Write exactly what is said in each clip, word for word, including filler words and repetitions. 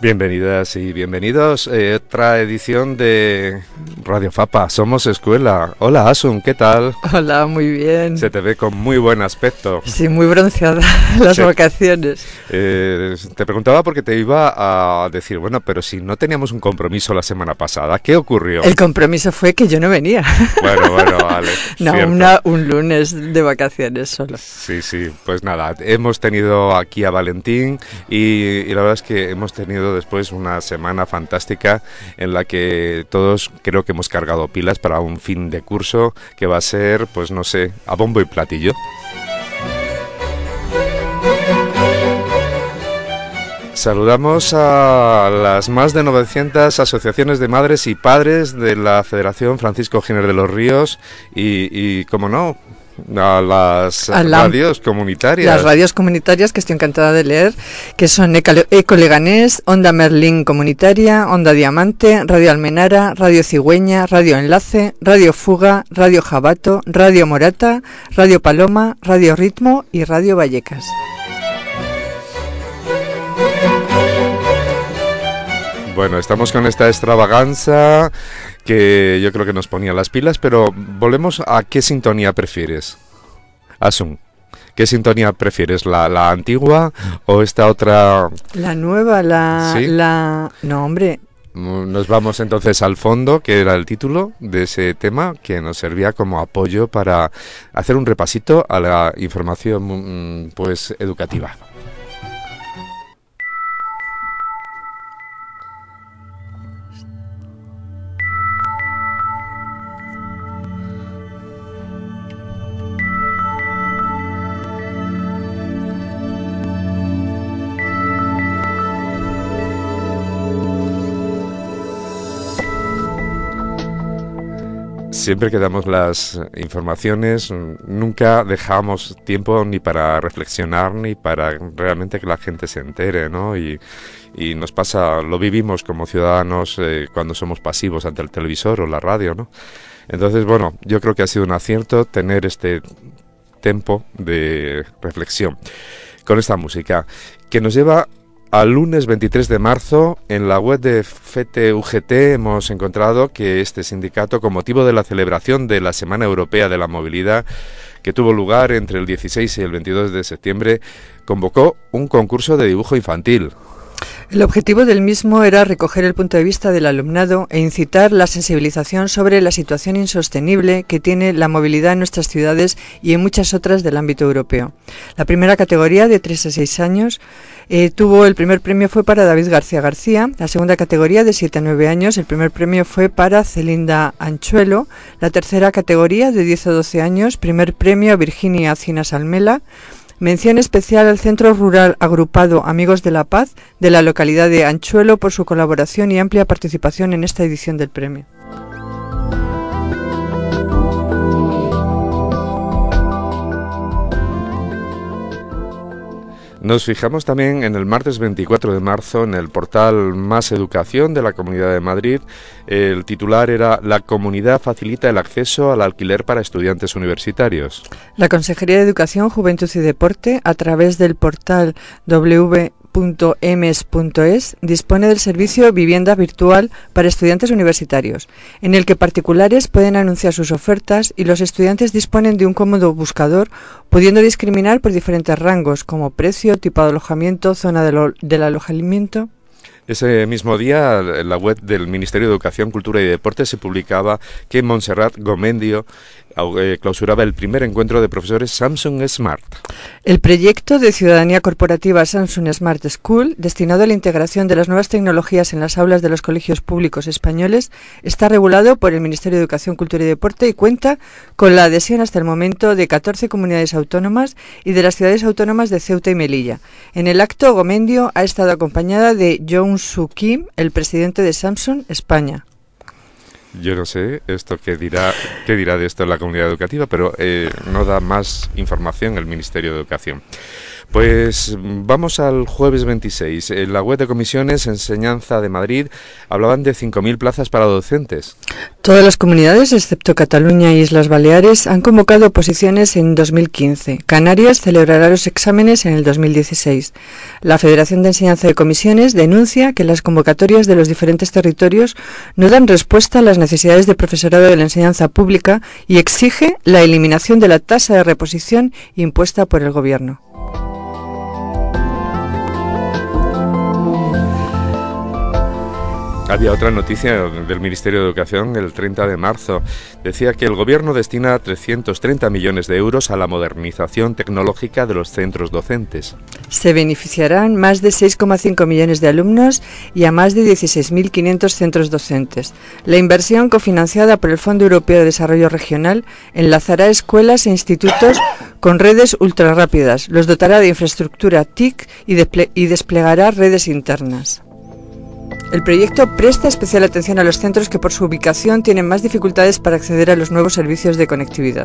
Bienvenidas y bienvenidos a eh, otra edición de Radio Fapa, Somos Escuela. Hola Asun, ¿qué tal? Hola, muy bien. Se te ve con muy buen aspecto. Sí, muy bronceada las sí. vacaciones. Eh, te preguntaba porque te iba a decir, bueno, pero si no teníamos un compromiso la semana pasada, ¿qué ocurrió? El compromiso fue que yo no venía. Bueno, bueno, vale. No, una, un lunes de vacaciones solo. Sí, sí, pues nada, hemos tenido aquí a Valentín y, y la verdad es que hemos tenido después una semana fantástica en la que todos creo que hemos cargado pilas para un fin de curso que va a ser, pues no sé, a bombo y platillo. Saludamos a las más de novecientas asociaciones de madres y padres de la Federación Francisco Giner de los Ríos y, y como no, a las a la, radios comunitarias. Las radios comunitarias que estoy encantada de leer, que son Eco Leganés, Onda Merlín Comunitaria, Onda Diamante, Radio Almenara, Radio Cigüeña, Radio Enlace, Radio Fuga, Radio Jabato, Radio Morata, Radio Paloma, Radio Ritmo y Radio Vallecas. Bueno, estamos con esta extravaganza que yo creo que nos ponía las pilas, pero volvemos a qué sintonía prefieres, Asun. ¿Qué sintonía prefieres? ¿La, la antigua o esta otra? La nueva, la... ¿Sí? la... No, hombre... Nos vamos entonces al fondo, que era el título de ese tema, que nos servía como apoyo para hacer un repasito a la información pues educativa. Siempre que damos las informaciones, nunca dejamos tiempo ni para reflexionar ni para realmente que la gente se entere, ¿no? Y, y nos pasa, lo vivimos como ciudadanos eh, cuando somos pasivos ante el televisor o la radio, ¿no? Entonces, bueno, yo creo que ha sido un acierto tener este tiempo de reflexión con esta música que nos lleva al lunes veintitrés de marzo. En la web de F T U G T hemos encontrado que este sindicato, con motivo de la celebración de la Semana Europea de la Movilidad, que tuvo lugar entre el dieciséis y el veintidós de septiembre, convocó un concurso de dibujo infantil. El objetivo del mismo era recoger el punto de vista del alumnado e incitar la sensibilización sobre la situación insostenible que tiene la movilidad en nuestras ciudades y en muchas otras del ámbito europeo. La primera categoría, de tres a seis años, eh, tuvo el primer premio fue para David García García. La segunda categoría, de siete a nueve años, el primer premio fue para Celinda Anchuelo. La tercera categoría, de diez a doce años, primer premio a Virginia Cinas Almela. Mención especial al Centro Rural Agrupado Amigos de la Paz de la localidad de Anchuelo por su colaboración y amplia participación en esta edición del premio. Nos fijamos también en el martes veinticuatro de marzo en el portal Más Educación de la Comunidad de Madrid. El titular era: La comunidad facilita el acceso al alquiler para estudiantes universitarios. La Consejería de Educación, Juventud y Deporte, a través del portal w w w punto e m e s punto e s, dispone del servicio Vivienda Virtual para estudiantes universitarios, en el que particulares pueden anunciar sus ofertas y los estudiantes disponen de un cómodo buscador, pudiendo discriminar por diferentes rangos, como precio, tipo de alojamiento, zona del, del alojamiento. Ese mismo día, en la web del Ministerio de Educación, Cultura y Deporte se publicaba que Montserrat Gomendio eh, clausuraba el primer encuentro de profesores Samsung Smart. El proyecto de ciudadanía corporativa Samsung Smart School, destinado a la integración de las nuevas tecnologías en las aulas de los colegios públicos españoles, está regulado por el Ministerio de Educación, Cultura y Deporte y cuenta con la adhesión hasta el momento de catorce comunidades autónomas y de las ciudades autónomas de Ceuta y Melilla. En el acto, Gomendio ha estado acompañada de Jong Soo Kim, el presidente de Samsung España. Yo no sé esto qué dirá, qué dirá de esto la comunidad educativa, pero eh, no da más información el Ministerio de Educación. Pues vamos al jueves veintiséis. En la web de Comisiones Enseñanza de Madrid hablaban de cinco mil plazas para docentes. Todas las comunidades, excepto Cataluña y Islas Baleares, han convocado oposiciones en dos mil quince. Canarias celebrará los exámenes en el dos mil dieciséis. La Federación de Enseñanza de Comisiones denuncia que las convocatorias de los diferentes territorios no dan respuesta a las necesidades de profesorado de la enseñanza pública y exige la eliminación de la tasa de reposición impuesta por el Gobierno. Había otra noticia del Ministerio de Educación el treinta de marzo. Decía que el Gobierno destina trescientos treinta millones de euros a la modernización tecnológica de los centros docentes. Se beneficiarán más de seis coma cinco millones de alumnos y a más de dieciséis mil quinientos centros docentes. La inversión, cofinanciada por el Fondo Europeo de Desarrollo Regional, enlazará escuelas e institutos con redes ultrarrápidas, los dotará de infraestructura T I C y, desple- y desplegará redes internas. El proyecto presta especial atención a los centros que por su ubicación tienen más dificultades para acceder a los nuevos servicios de conectividad.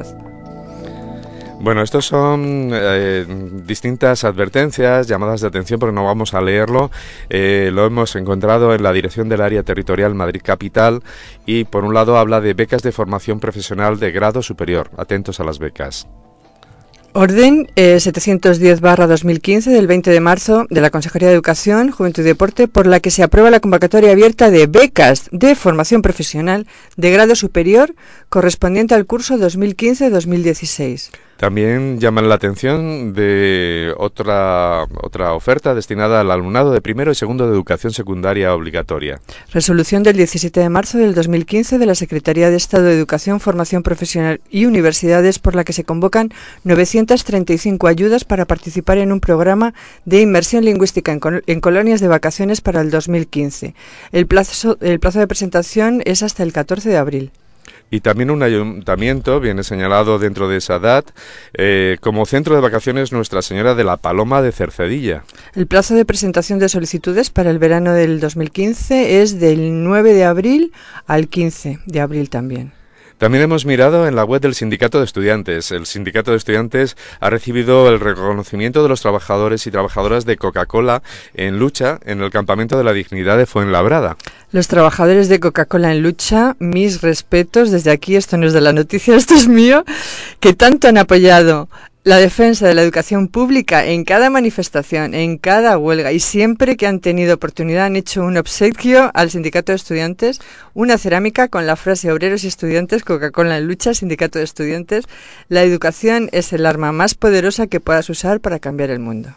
Bueno, estos son eh, distintas advertencias, llamadas de atención, porque no vamos a leerlo. Eh, lo hemos encontrado en la Dirección del Área Territorial Madrid Capital y, por un lado, habla de becas de formación profesional de grado superior. Atentos a las becas. Orden eh, setecientos diez barra dos mil quince del veinte de marzo de la Consejería de Educación, Juventud y Deporte, por la que se aprueba la convocatoria abierta de becas de formación profesional de grado superior correspondiente al curso dos mil quince dos mil dieciséis. También llaman la atención de otra, otra oferta destinada al alumnado de primero y segundo de educación secundaria obligatoria. Resolución del diecisiete de marzo del dos mil quince de la Secretaría de Estado de Educación, Formación Profesional y Universidades, por la que se convocan novecientas treinta y cinco ayudas para participar en un programa de inmersión lingüística en, col- en colonias de vacaciones para el dos mil quince. El plazo, el plazo de presentación es hasta el catorce de abril. Y también un ayuntamiento viene señalado dentro de esa edad eh, como centro de vacaciones Nuestra Señora de la Paloma de Cercedilla. El plazo de presentación de solicitudes para el verano del dos mil quince es del nueve de abril al quince de abril también. También hemos mirado en la web del Sindicato de Estudiantes. El Sindicato de Estudiantes ha recibido el reconocimiento de los trabajadores y trabajadoras de Coca-Cola en lucha en el Campamento de la Dignidad de Fuenlabrada. Los trabajadores de Coca-Cola en lucha, mis respetos desde aquí, esto no es de la noticia, esto es mío, que tanto han apoyado la defensa de la educación pública en cada manifestación, en cada huelga, y siempre que han tenido oportunidad han hecho un obsequio al Sindicato de Estudiantes, una cerámica con la frase obreros y estudiantes, Coca-Cola en lucha, Sindicato de Estudiantes. La educación es el arma más poderosa que puedas usar para cambiar el mundo.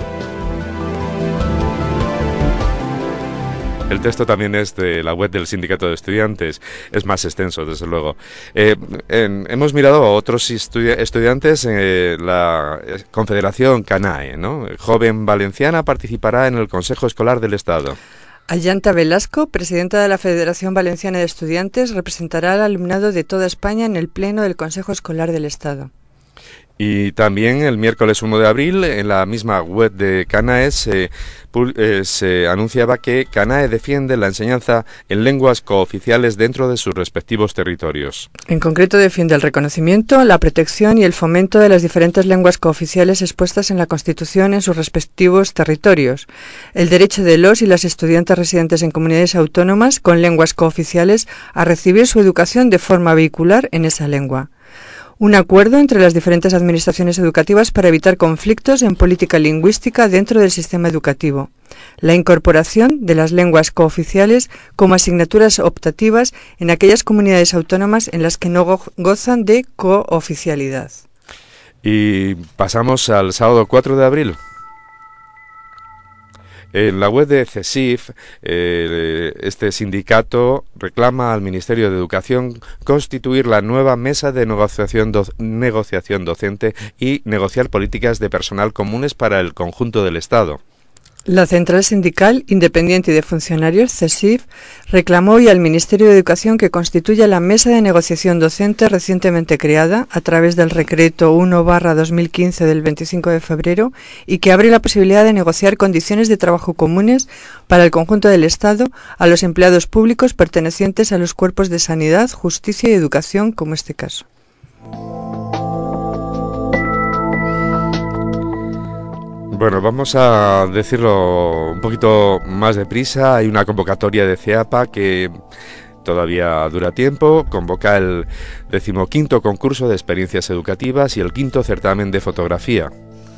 El texto también es de la web del Sindicato de Estudiantes, es más extenso, desde luego. Eh, en, hemos mirado a otros estudi- estudiantes, eh, la Confederación Canae, ¿no? Joven Valenciana participará en el Consejo Escolar del Estado. Ayanta Velasco, presidenta de la Federación Valenciana de Estudiantes, representará al alumnado de toda España en el Pleno del Consejo Escolar del Estado. Y también el miércoles uno de abril, en la misma web de Canae, se, eh, se anunciaba que Canae defiende la enseñanza en lenguas cooficiales dentro de sus respectivos territorios. En concreto, defiende el reconocimiento, la protección y el fomento de las diferentes lenguas cooficiales expuestas en la Constitución en sus respectivos territorios, el derecho de los y las estudiantes residentes en comunidades autónomas con lenguas cooficiales a recibir su educación de forma vehicular en esa lengua. Un acuerdo entre las diferentes administraciones educativas para evitar conflictos en política lingüística dentro del sistema educativo. La incorporación de las lenguas cooficiales como asignaturas optativas en aquellas comunidades autónomas en las que no go- gozan de cooficialidad. Y pasamos al sábado cuatro de abril. En la web de CESIF, eh, este sindicato reclama al Ministerio de Educación constituir la nueva mesa de negociación, do- negociación docente y negociar políticas de personal comunes para el conjunto del Estado. La Central Sindical Independiente y de Funcionarios, CESIF, reclamó hoy al Ministerio de Educación que constituya la Mesa de Negociación Docente recientemente creada a través del Decreto uno barra dos mil quince del veinticinco de febrero y que abre la posibilidad de negociar condiciones de trabajo comunes para el conjunto del Estado a los empleados públicos pertenecientes a los cuerpos de sanidad, justicia y educación, como este caso. Bueno, vamos a decirlo un poquito más deprisa. Hay una convocatoria de CEAPA que todavía dura tiempo. Convoca el decimoquinto concurso de experiencias educativas y el quinto certamen de fotografía.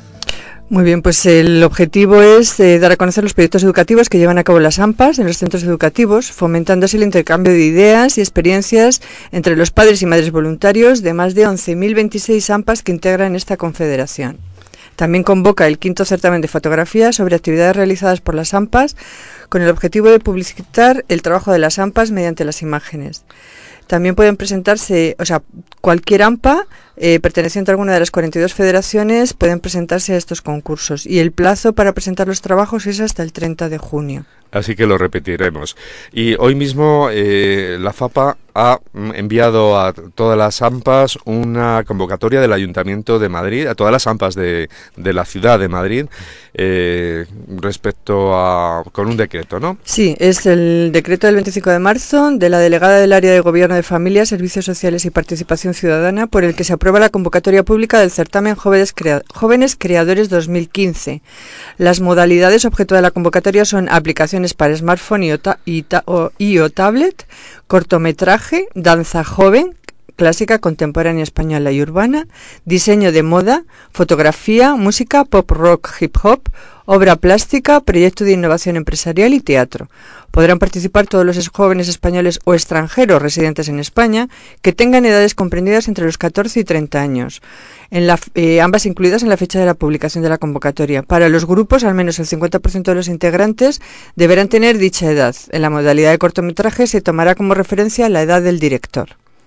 Muy bien, pues el objetivo es eh, dar a conocer los proyectos educativos que llevan a cabo las AMPAs en los centros educativos, fomentando así el intercambio de ideas y experiencias entre los padres y madres voluntarios de más de once mil veintiséis AMPAs que integran esta confederación. También convoca el quinto certamen de fotografía sobre actividades realizadas por las AMPAs con el objetivo de publicitar el trabajo de las AMPAs mediante las imágenes. También pueden presentarse, o sea, cualquier AMPA eh, perteneciente a alguna de las cuarenta y dos federaciones pueden presentarse a estos concursos y el plazo para presentar los trabajos es hasta el treinta de junio. Así que lo repetiremos. Y hoy mismo eh, la FAPA ha enviado a todas las AMPAs una convocatoria del Ayuntamiento de Madrid, a todas las AMPAs de, de la ciudad de Madrid, eh, respecto a... con un decreto, ¿no? Sí, es el decreto del veinticinco de marzo de la delegada del Área de Gobierno de Familia, Servicios Sociales y Participación Ciudadana, por el que se aprueba la convocatoria pública del certamen Jóvenes, Crea- Jóvenes Creadores dos mil quince. Las modalidades objeto de la convocatoria son aplicaciones para smartphone y o, ta- y, ta- o, y o tablet, cortometraje, danza joven, clásica, contemporánea, española y urbana, diseño de moda, fotografía, música, pop rock, hip hop, obra plástica, proyecto de innovación empresarial y teatro. Podrán participar todos los jóvenes españoles o extranjeros residentes en España que tengan edades comprendidas entre los catorce y treinta años, en la, eh, ambas incluidas en la fecha de la publicación de la convocatoria. Para los grupos, al menos el cincuenta por ciento de los integrantes deberán tener dicha edad. En la modalidad de cortometraje se tomará como referencia la edad del director.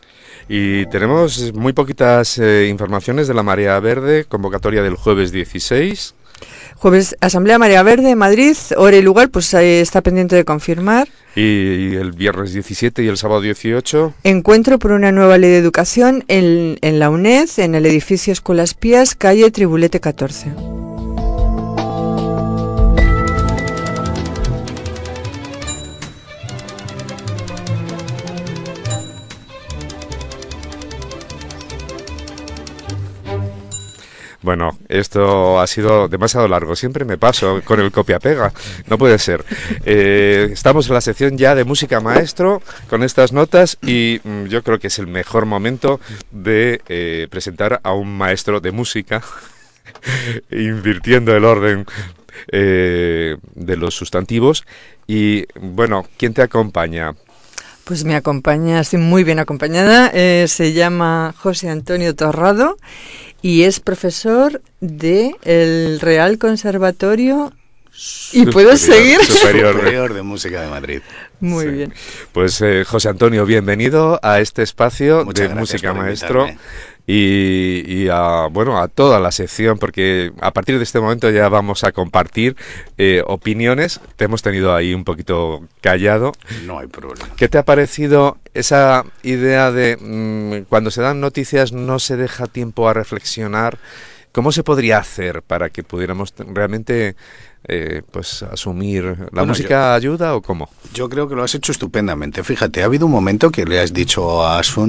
Y tenemos muy poquitas eh, informaciones de la Marea Verde, convocatoria del jueves dieciséis. Jueves, Asamblea Marea Verde, Madrid, hora y lugar, pues eh, está pendiente de confirmar. Y, y el viernes diecisiete y el sábado dieciocho. Encuentro por una nueva ley de educación en, en la UNED, en el edificio Escuelas Pías, calle Tribulete catorce. Bueno, esto ha sido demasiado largo. Siempre me paso con el copia-pega. No puede ser. Eh, estamos en la sección ya de música maestro con estas notas y mm, yo creo que es el mejor momento de eh, presentar a un maestro de música, invirtiendo el orden eh, de los sustantivos. Y bueno, ¿quién te acompaña? Pues me acompaña, estoy muy bien acompañada. Eh, se llama José Antonio Torrado y es profesor de el Real Conservatorio. ¿Y puedo seguir? Superior, superior de Música de Madrid. Muy sí. bien. Pues eh, José Antonio, bienvenido a este espacio Muchas de gracias Música por Maestro. invitarme. Y, y a, bueno, a toda la sección, porque a partir de este momento ya vamos a compartir eh, opiniones. Te hemos tenido ahí un poquito callado. No hay problema. ¿Qué te ha parecido esa idea de mmm, cuando se dan noticias no se deja tiempo a reflexionar? ¿Cómo se podría hacer para que pudiéramos realmente eh, pues asumir la bueno, música yo, ayuda o cómo? Yo creo que lo has hecho estupendamente. Fíjate, ha habido un momento que le has dicho a Asun,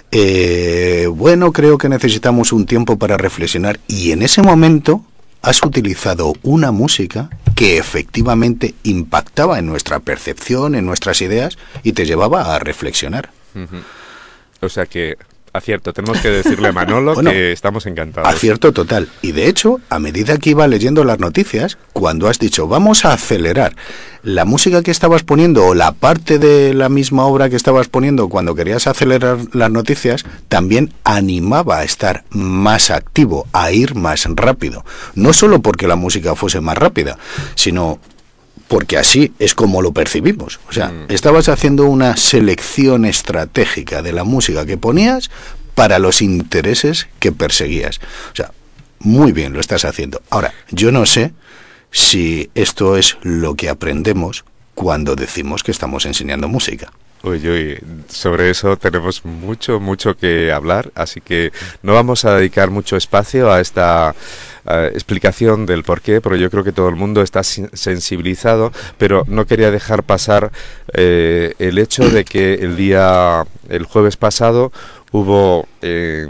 eh, bueno, creo que necesitamos un tiempo para reflexionar, y en ese momento has utilizado una música que efectivamente impactaba en nuestra percepción, en nuestras ideas, y te llevaba a reflexionar. Uh-huh. O sea que... Acierto, tenemos que decirle a Manolo bueno, que estamos encantados. Acierto total. Y de hecho, a medida que iba leyendo las noticias, cuando has dicho, vamos a acelerar, la música que estabas poniendo o la parte de la misma obra que estabas poniendo cuando querías acelerar las noticias, también animaba a estar más activo, a ir más rápido. No solo porque la música fuese más rápida, sino... porque así es como lo percibimos. O sea, mm. estabas haciendo una selección estratégica de la música que ponías para los intereses que perseguías. O sea, muy bien lo estás haciendo. Ahora, yo no sé si esto es lo que aprendemos cuando decimos que estamos enseñando música. Uy, uy, sobre eso tenemos mucho, mucho que hablar, así que no vamos a dedicar mucho espacio a esta uh, explicación del por qué, porque yo creo que todo el mundo está sensibilizado, pero no quería dejar pasar eh, el hecho de que el día, el jueves pasado, hubo eh,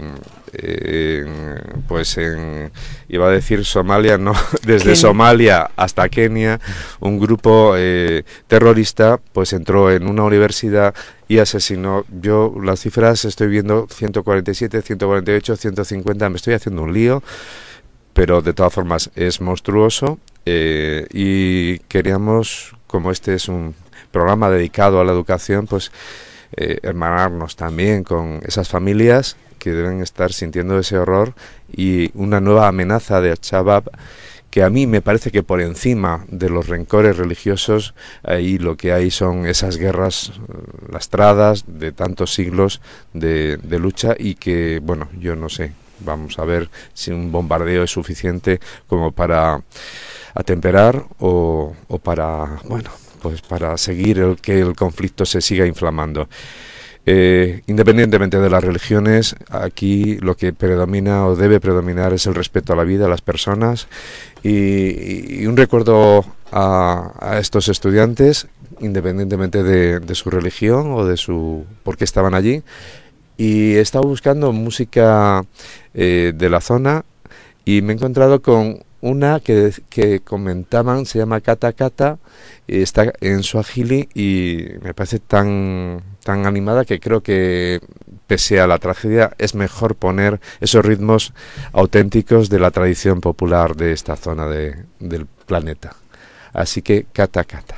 eh, pues en, iba a decir Somalia, no, desde Somalia hasta Kenia, un grupo eh, terrorista pues entró en una universidad y asesinó, yo las cifras estoy viendo ciento cuarenta y siete, ciento cuarenta y ocho, ciento cincuenta, me estoy haciendo un lío, pero de todas formas es monstruoso, eh, y queríamos, como este es un programa dedicado a la educación, pues eh, hermanarnos también con esas familias que deben estar sintiendo ese horror y una nueva amenaza de Al-Shabaab, que a mí me parece que por encima de los rencores religiosos, ahí lo que hay son esas guerras lastradas de tantos siglos de, de lucha, y que, bueno, yo no sé, vamos a ver si un bombardeo es suficiente como para atemperar o, o para, bueno, pues para seguir el que el conflicto se siga inflamando. Eh, independientemente de las religiones, aquí lo que predomina o debe predominar es el respeto a la vida, a las personas, y, y un recuerdo a, a estos estudiantes, independientemente de, de su religión o de su por qué estaban allí. Y he estado buscando música eh, de la zona y me he encontrado con una que, que comentaban, se llama Kata Kata, está en Swahili y me parece tan, tan animada que creo que, pese a la tragedia, es mejor poner esos ritmos auténticos de la tradición popular de esta zona de, del planeta. Así que Kata Kata.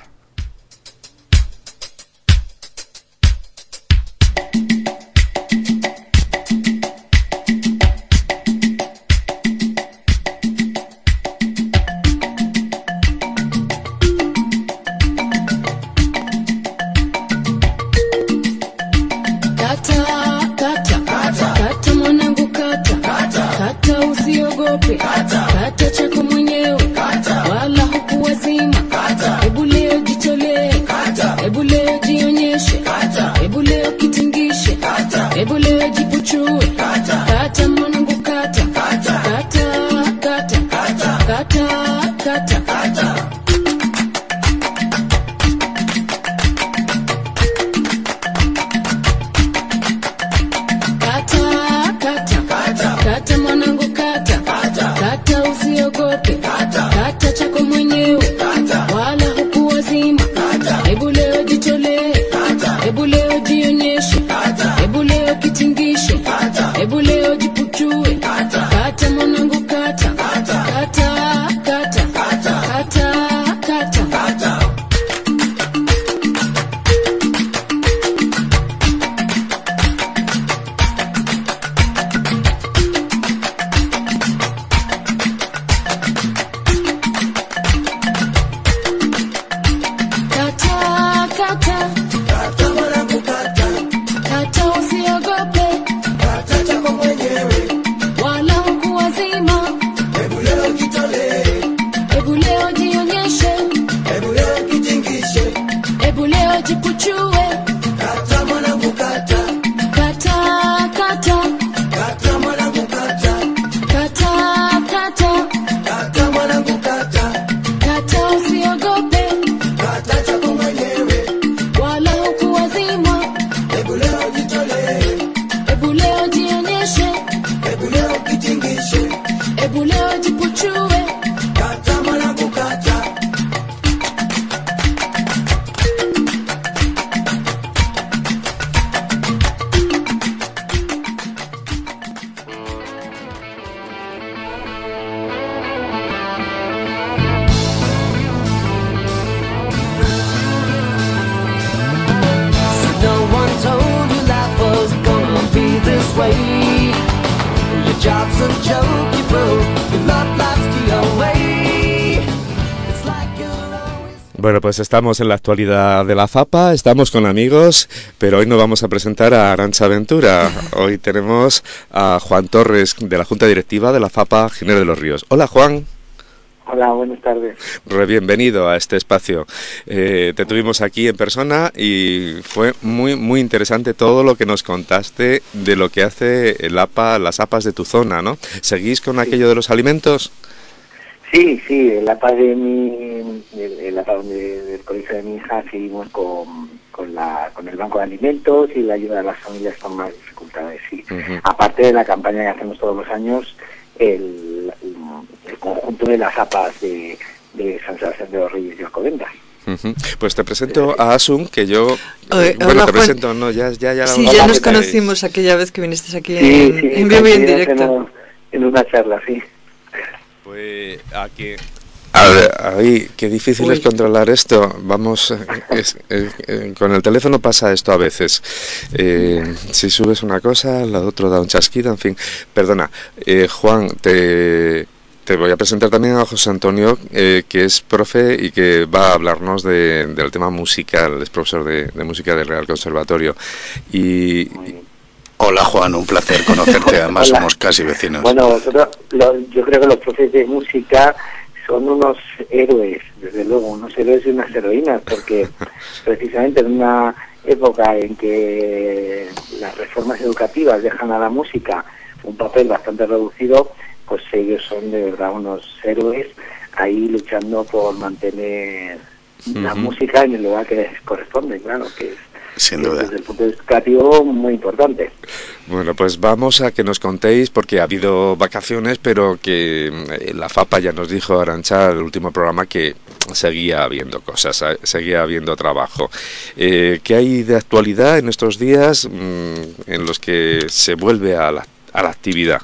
Kata chako mwenyewe wala hukuwazima, hebu leo jitolee, hebu leo jionyeshe, hebu leo kitingishe, hebu leo jipuchue, kata mwanangu kata, kata kata kata kata kata kata. Kata mwanangu kata, kata usiogope, kata chako mwenyewe wala hukuwazima, hebu leo jitolee, hebu leo jionyeshe, hebu leo kitingishe, hebu leo jipuchue, kata mwanangu kata, kata kata kata kata kata. Bueno, pues estamos en la actualidad de la FAPA, estamos con amigos, pero hoy nos vamos a presentar a Arantxa Ventura. Hoy tenemos a Juan Torres, de la Junta Directiva de la FAPA Giner de los Ríos. Hola, Juan. Hola, buenas tardes. Re bienvenido a este espacio. Eh, te tuvimos aquí en persona y fue muy muy interesante todo lo que nos contaste de lo que hace el A P A, las A P As de tu zona, ¿no? ¿Seguís con aquello de los alimentos? Sí, sí, en la paz de mi, en la paz de, del colegio de mi hija seguimos con, con la, con el banco de alimentos y la ayuda a las familias con más dificultades, sí. Uh-huh. Aparte de la campaña que hacemos todos los años, el, el conjunto de las A P As de, de San Sebastián de los Reyes y Alcobendas. Uh-huh. Pues te presento a Asun, que yo... Oye, bueno, hola, te Juan. presento, no, ya, ya, ya... Sí, la- ya Hola, nos ¿qué tal? conocimos aquella vez que viniste aquí Sí, en, sí, en vivo y en coincidimos directo. En, en una charla, sí. Pues aquí... A ver, ahí, qué difícil Uy. es controlar esto. Vamos, eh, es- eh, eh, con el teléfono pasa esto a veces. Eh, si subes una cosa, la otra da un chasquido, en fin. Perdona, eh, Juan, te, te voy a presentar también a José Antonio, eh, que es profe y que va a hablarnos de, del tema musical, es profesor de, de música del Real Conservatorio. Y, y- Hola Juan, un placer conocerte, además Hola. somos casi vecinos. Bueno, vosotros, lo- yo creo que los profes de música son unos héroes, desde luego, unos héroes y unas heroínas, porque precisamente en una época en que las reformas educativas dejan a la música un papel bastante reducido, pues ellos son de verdad unos héroes ahí luchando por mantener la Ujú. música en el lugar que les corresponde, claro, que es Sin que duda. desde el punto educativo muy importante. Bueno, pues vamos a que nos contéis, porque ha habido vacaciones, pero que eh, la FAPA ya nos dijo, Arantxa, el último programa, que seguía habiendo cosas, eh, seguía habiendo trabajo. Eh, ¿Qué hay de actualidad en estos días mm, en los que se vuelve a la, a la actividad?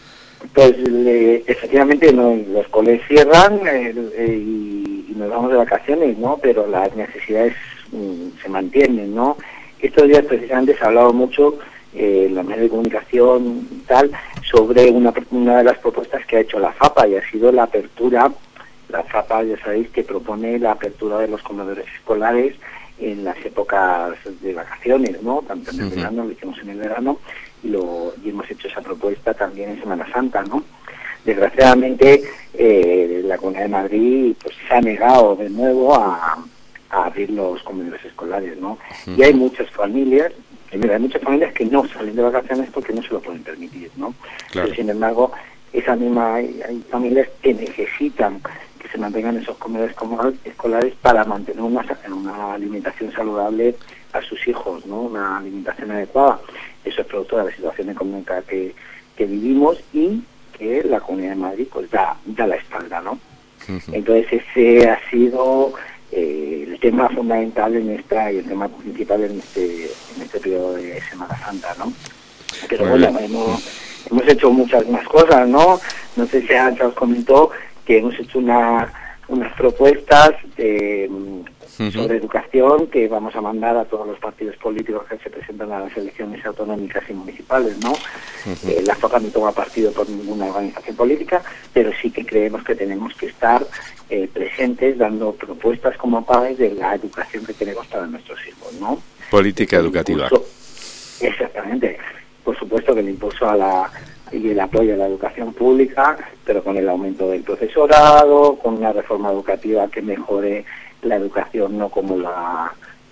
Pues le- efectivamente no, los coles cierran eh, eh, y, y nos vamos de vacaciones, ¿no? Pero las necesidades mm, se mantienen, ¿no? Estos días precisamente se ha hablado mucho eh, en los medios de comunicación y tal sobre una, una de las propuestas que ha hecho la FAPA y ha sido la apertura. La FAPA, ya sabéis, que propone la apertura de los comedores escolares en las épocas de vacaciones, ¿no? Tanto en el Ujú. verano, lo hicimos en el verano, y, lo, y hemos hecho esa propuesta también en Semana Santa, ¿no? Desgraciadamente, eh, la Comunidad de Madrid pues se ha negado de nuevo a, a abrir los comedores escolares, ¿no? Y hay muchas familias, primero, hay muchas familias que no salen de vacaciones porque no se lo pueden permitir, ¿no? Claro. Pero, sin embargo, esa misma hay, hay familias que necesitan que se mantengan esos comedores como- escolares para mantener una, una alimentación saludable a sus hijos, ¿no? Una alimentación adecuada. Eso es producto de la situación económica que, que vivimos y que la Comunidad de Madrid pues da, da la espalda, ¿no? Ujú. Entonces ese ha sido eh, el tema fundamental en esta y el tema principal en este en este periodo de Semana Santa, ¿no? Pero Muy bueno, bien. hemos, hemos hecho muchas más cosas, ¿no? No sé si Ancha os comentó que hemos hecho una, unas propuestas de, Ujú. sobre educación que vamos a mandar a todos los partidos políticos que se presentan a las elecciones autonómicas y municipales, ¿no? Ujú. Eh, la FAPA no toma partido por ninguna organización política, pero sí que creemos que tenemos que estar eh, presentes dando propuestas como padres de la educación que queremos para nuestros hijos, ¿no? Política El educativa. impulso- exactamente. Por supuesto que el impulso a la y el apoyo a la educación pública, pero con el aumento del profesorado, con una reforma educativa que mejore la educación, no como la,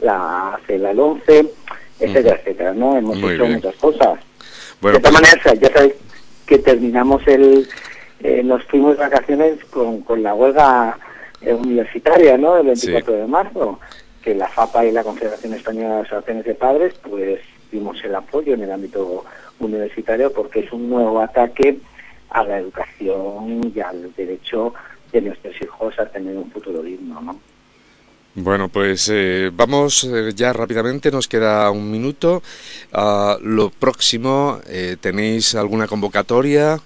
la hace la LOMCE, etcétera, etcétera, ¿no? Hemos Muy hecho bien. muchas cosas. Bueno, de todas pues- maneras, ya sabéis que terminamos el... Eh, nos fuimos de vacaciones con, con la huelga eh, universitaria, ¿no? El veinticuatro de marzo, que la FAPA y la Confederación Española de Asociaciones de Padres, pues dimos el apoyo en el ámbito universitario porque es un nuevo ataque a la educación y al derecho de nuestros hijos a tener un futuro digno, ¿no? Bueno, pues eh, vamos eh, ya rápidamente, nos queda un minuto. Ah, lo próximo, eh, ¿tenéis alguna convocatoria?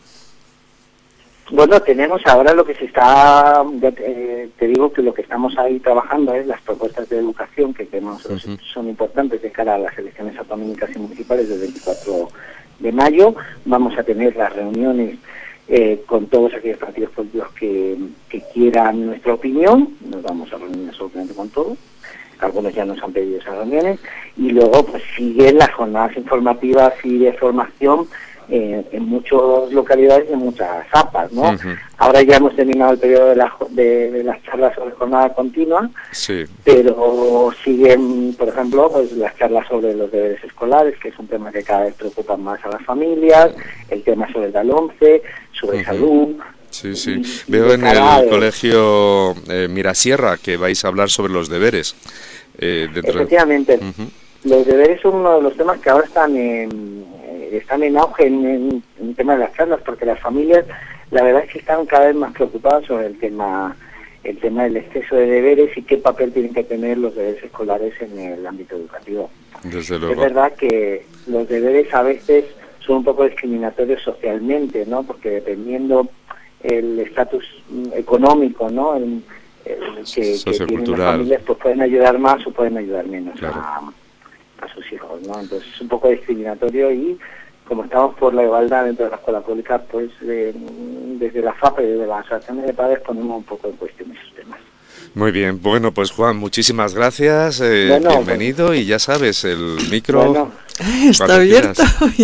Bueno, tenemos ahora lo que se está, ya te, eh, te digo que lo que estamos ahí trabajando es las propuestas de educación que creemos Ujú. son importantes de cara a las elecciones autonómicas y municipales del veinticuatro de mayo. Vamos a tener las reuniones eh, con todos aquellos partidos políticos que, que quieran nuestra opinión. Nos vamos a reunir absolutamente con todos. Algunos ya nos han pedido esas reuniones. Y luego pues siguen las jornadas informativas y de formación eh, en muchas localidades y en muchas A P As, ¿no? Ujú. Ahora ya hemos terminado el periodo de, la, de, de las charlas sobre jornada continua, Sí. pero siguen, por ejemplo, pues las charlas sobre los deberes escolares, que es un tema que cada vez preocupa más a las familias, el tema sobre la LOMCE, sobre Ujú. salud, Sí, sí. Y, Veo y en el de... colegio eh, Mirasierra que vais a hablar sobre los deberes. Eh, dentro Efectivamente. de... uh-huh. Los deberes son uno de los temas que ahora están en, están en auge en, en, en el tema de las charlas, porque las familias, la verdad es que están cada vez más preocupadas sobre el tema el tema del exceso de deberes y qué papel tienen que tener los deberes escolares en el ámbito educativo. Desde luego. Es verdad que los deberes a veces son un poco discriminatorios socialmente, ¿no? Porque dependiendo el estatus económico, ¿no? El, el que, que tienen las familias, pues pueden ayudar más o pueden ayudar menos, claro, a, a sus hijos, ¿no? Entonces es un poco discriminatorio y como estamos por la igualdad dentro de la escuela pública, pues eh, desde la F A P y desde las asociaciones de padres ponemos un poco en cuestión esos temas. Muy bien, bueno, pues Juan, muchísimas gracias, eh, bueno, bienvenido pues, y ya sabes, el micro bueno, está abierto.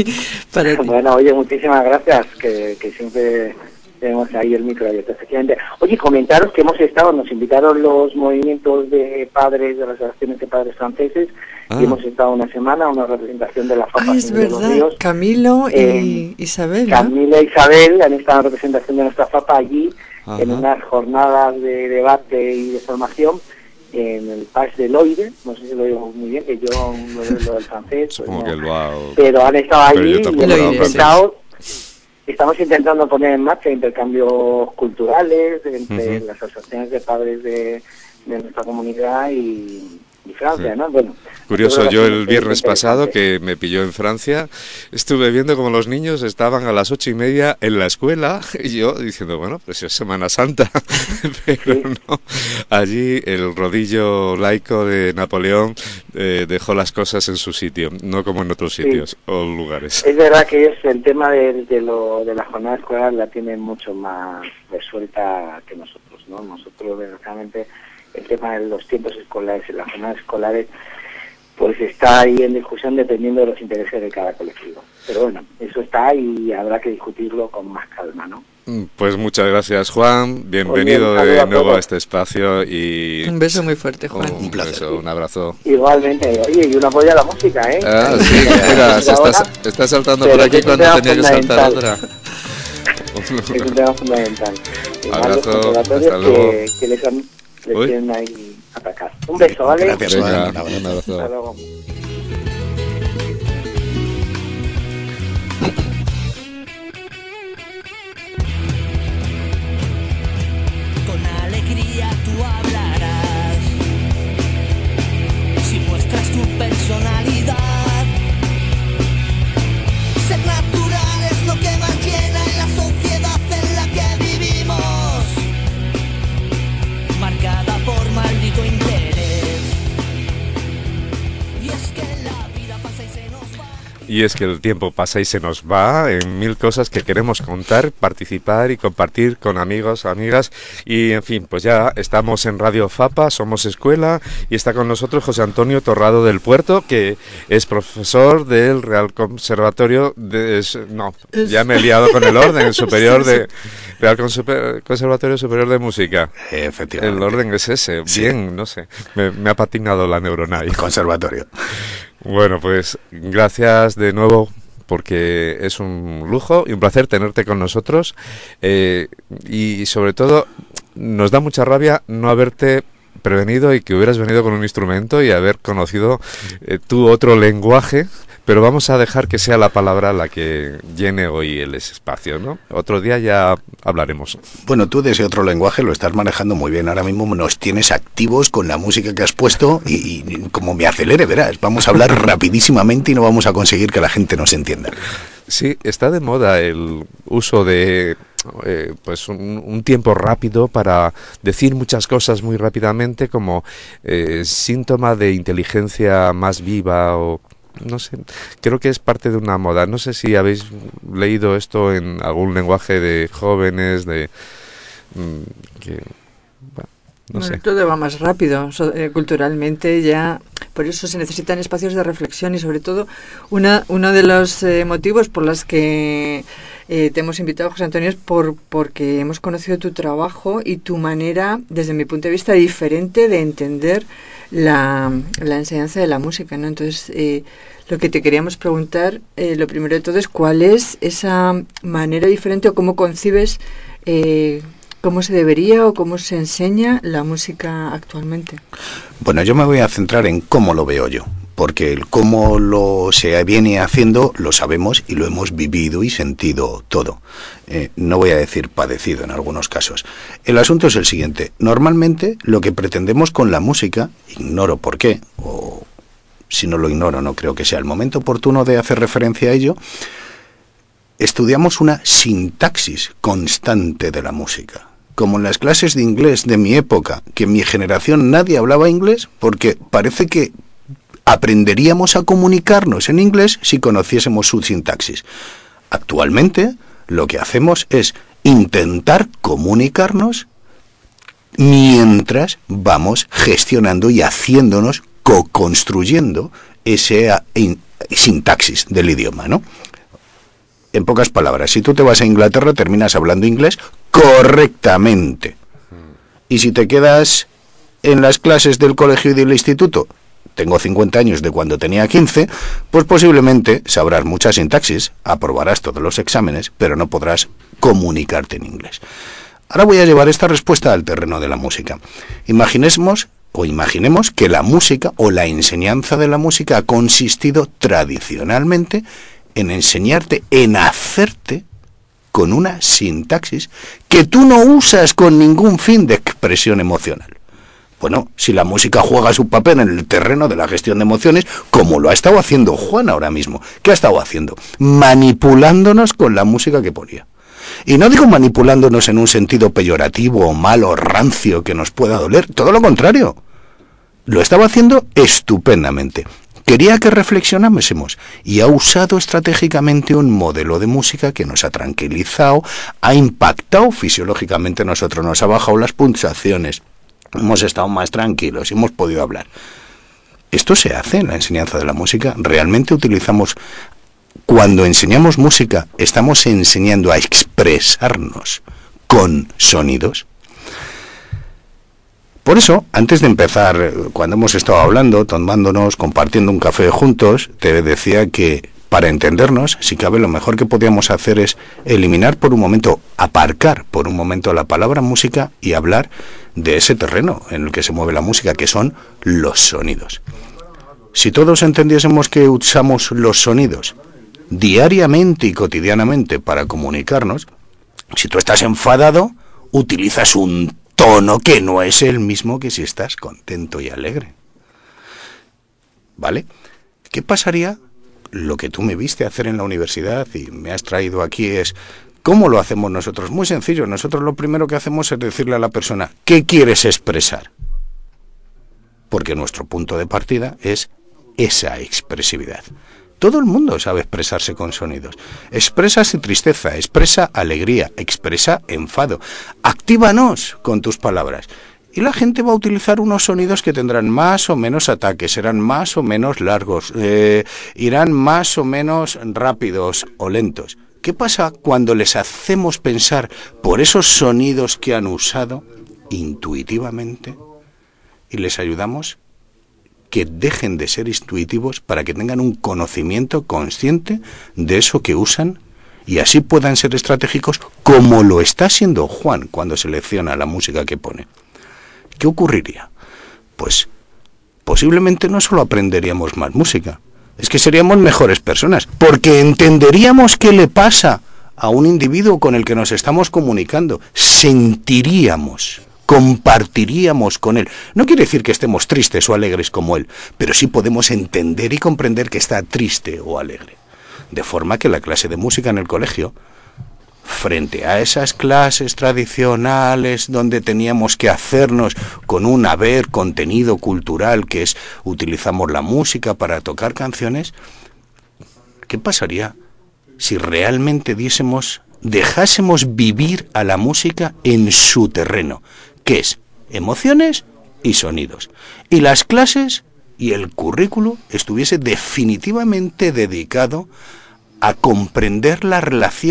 Para ti. Bueno, oye, muchísimas gracias, que, que siempre tenemos ahí el micro abierto, efectivamente. Oye, comentaros que hemos estado, nos invitaron los movimientos de padres, de las asociaciones de padres franceses, ah. y hemos estado una semana, una representación de la F A P. Ah, es verdad, de los Ríos. Camilo y eh, Isabel, ¿no? Camila e Isabel han estado en representación de nuestra F A P allí, ajá, en unas jornadas de debate y de formación en el Pas de Loire, no sé si lo digo muy bien, que yo lo, lo del francés, pues supongo no, que lo hago. Pero han estado allí y hemos intentado, sí. estamos intentando poner en marcha intercambios culturales entre uh-huh. las asociaciones de padres de, de nuestra comunidad y, y Francia, sí. ¿no? Bueno, curioso, yo el viernes pasado, que me pilló en Francia, estuve viendo como los niños estaban a las ocho y media en la escuela y yo diciendo, bueno, pues es Semana Santa, pero sí. no. Allí el rodillo laico de Napoleón eh, dejó las cosas en su sitio, no como en otros sitios sí. o lugares. Es verdad que ellos el tema de, de, lo, de la jornada escolar la tienen mucho más resuelta que nosotros, ¿no? Nosotros, verdaderamente, el tema de los tiempos escolares y las jornadas escolares pues está ahí en discusión dependiendo de los intereses de cada colectivo. Pero bueno, eso está y habrá que discutirlo con más calma, ¿no? Pues muchas gracias, Juan. Bienvenido Bien, de nuevo a, a este espacio y... Un beso muy fuerte, Juan. Un, un beso, un abrazo. Igualmente. Oye, y un apoyo a la música, ¿eh? Ah, sí, mira, se está, está saltando por aquí cuando tenía que saltar otra. Es un tema fundamental. Abrazo, hasta luego. Que, que les, han, les quieren ahí atacar. Un beso, ¿vale? Gracias, Venga, Juan. Un abrazo. Hasta luego. Tú hablarás si muestras tu personalidad. Ser natural es lo que más llena en la sociedad en la que vivimos, marcada por maldito interés. Y es que la vida pasa y se nos va. Y es que el tiempo pasa y se nos va en mil cosas que queremos contar, participar y compartir con amigos, amigas. Y en fin, pues ya estamos en Radio Fapa, somos escuela y está con nosotros José Antonio Torrado del Puerto, que es profesor del Real Conservatorio de... No, ya me he liado con el orden, el superior de... Real Conservatorio Superior de Música. Efectivamente. El orden es ese, sí. Bien, no sé, me, me ha patinado la neurona ahí. Conservatorio. Bueno, pues gracias de nuevo porque es un lujo y un placer tenerte con nosotros eh, y sobre todo nos da mucha rabia no haberte prevenido y que hubieras venido con un instrumento y haber conocido eh, tu otro lenguaje, pero vamos a dejar que sea la palabra la que llene hoy el espacio, ¿no? Otro día ya hablaremos. Bueno, tú de ese otro lenguaje lo estás manejando muy bien. Ahora mismo nos tienes activos con la música que has puesto y, y como me acelere, verás, vamos a hablar rapidísimamente y no vamos a conseguir que la gente nos entienda. Sí, está de moda el uso de... Eh, pues un, un tiempo rápido para decir muchas cosas muy rápidamente como eh, síntoma de inteligencia más viva o no sé, creo que es parte de una moda. No sé si habéis leído esto en algún lenguaje de jóvenes, de mmm, que bueno, no bueno, sé. Todo va más rápido, so, eh, culturalmente ya, por eso se necesitan espacios de reflexión y sobre todo una uno de los eh, motivos por los que eh, te hemos invitado, José Antonio, es por, porque hemos conocido tu trabajo y tu manera, desde mi punto de vista, diferente de entender la, la enseñanza de la música, ¿no? Entonces, eh, lo que te queríamos preguntar, eh, lo primero de todo es cuál es esa manera diferente o cómo concibes eh, cómo se debería o cómo se enseña la música actualmente. Bueno, yo me voy a centrar en cómo lo veo yo, porque el cómo lo se viene haciendo lo sabemos y lo hemos vivido y sentido todo. Eh, no voy a decir padecido en algunos casos. El asunto es el siguiente. Normalmente lo que pretendemos con la música, ignoro por qué, o si no lo ignoro no creo que sea el momento oportuno de hacer referencia a ello, estudiamos una sintaxis constante de la música. Como en las clases de inglés de mi época, que en mi generación nadie hablaba inglés, porque parece que aprenderíamos a comunicarnos en inglés si conociésemos su sintaxis. Actualmente, lo que hacemos es intentar comunicarnos mientras vamos gestionando y haciéndonos, co-construyendo esa sintaxis del idioma, ¿no? En pocas palabras, si tú te vas a Inglaterra, terminas hablando inglés correctamente. Y si te quedas en las clases del colegio y del instituto, tengo cincuenta años de cuando tenía quince, pues posiblemente sabrás mucha sintaxis, aprobarás todos los exámenes, pero no podrás comunicarte en inglés. Ahora voy a llevar esta respuesta al terreno de la música. Imaginemos o imaginemos que la música o la enseñanza de la música ha consistido tradicionalmente en enseñarte, en hacerte con una sintaxis que tú no usas con ningún fin de expresión emocional. Bueno, si la música juega su papel en el terreno de la gestión de emociones, como lo ha estado haciendo Juan ahora mismo, ¿qué ha estado haciendo? Manipulándonos con la música que ponía. Y no digo manipulándonos en un sentido peyorativo o malo, rancio, que nos pueda doler, todo lo contrario. Lo estaba haciendo estupendamente. Quería que reflexionásemos y ha usado estratégicamente un modelo de música que nos ha tranquilizado, ha impactado fisiológicamente en nosotros, nos ha bajado las pulsaciones, hemos estado más tranquilos y hemos podido hablar. Esto se hace en la enseñanza de la música. Realmente utilizamos, cuando enseñamos música, estamos enseñando a expresarnos con sonidos. Por eso, antes de empezar, cuando hemos estado hablando, tomándonos, compartiendo un café juntos, te decía que para entendernos, si cabe, lo mejor que podíamos hacer es eliminar por un momento, aparcar por un momento la palabra música y hablar de ese terreno en el que se mueve la música, que son los sonidos. Si todos entendiésemos que usamos los sonidos diariamente y cotidianamente para comunicarnos, si tú estás enfadado, utilizas un tono que no es el mismo que si estás contento y alegre. ¿Vale? ¿Qué pasaría? Lo que tú me viste hacer en la universidad y me has traído aquí es, ¿cómo lo hacemos nosotros? Muy sencillo, nosotros lo primero que hacemos es decirle a la persona, ¿qué quieres expresar? Porque nuestro punto de partida es esa expresividad. Todo el mundo sabe expresarse con sonidos. Expresa su tristeza, expresa alegría, expresa enfado. Actívanos con tus palabras. Y la gente va a utilizar unos sonidos que tendrán más o menos ataques, serán más o menos largos, eh, irán más o menos rápidos o lentos. ¿Qué pasa cuando les hacemos pensar por esos sonidos que han usado intuitivamente y les ayudamos que dejen de ser intuitivos para que tengan un conocimiento consciente de eso que usan y así puedan ser estratégicos como lo está siendo Juan cuando selecciona la música que pone? ¿Qué ocurriría? Pues posiblemente no solo aprenderíamos más música, es que seríamos mejores personas, porque entenderíamos qué le pasa a un individuo con el que nos estamos comunicando, sentiríamos, compartiríamos con él. No quiere decir que estemos tristes o alegres como él, pero sí podemos entender y comprender que está triste o alegre. De forma que la clase de música en el colegio, frente a esas clases tradicionales donde teníamos que hacernos con un haber contenido cultural, que es utilizamos la música para tocar canciones, ¿qué pasaría si realmente diésemos, dejásemos vivir a la música en su terreno, que es emociones y sonidos, y las clases y el currículo estuviese definitivamente dedicado a comprender la relación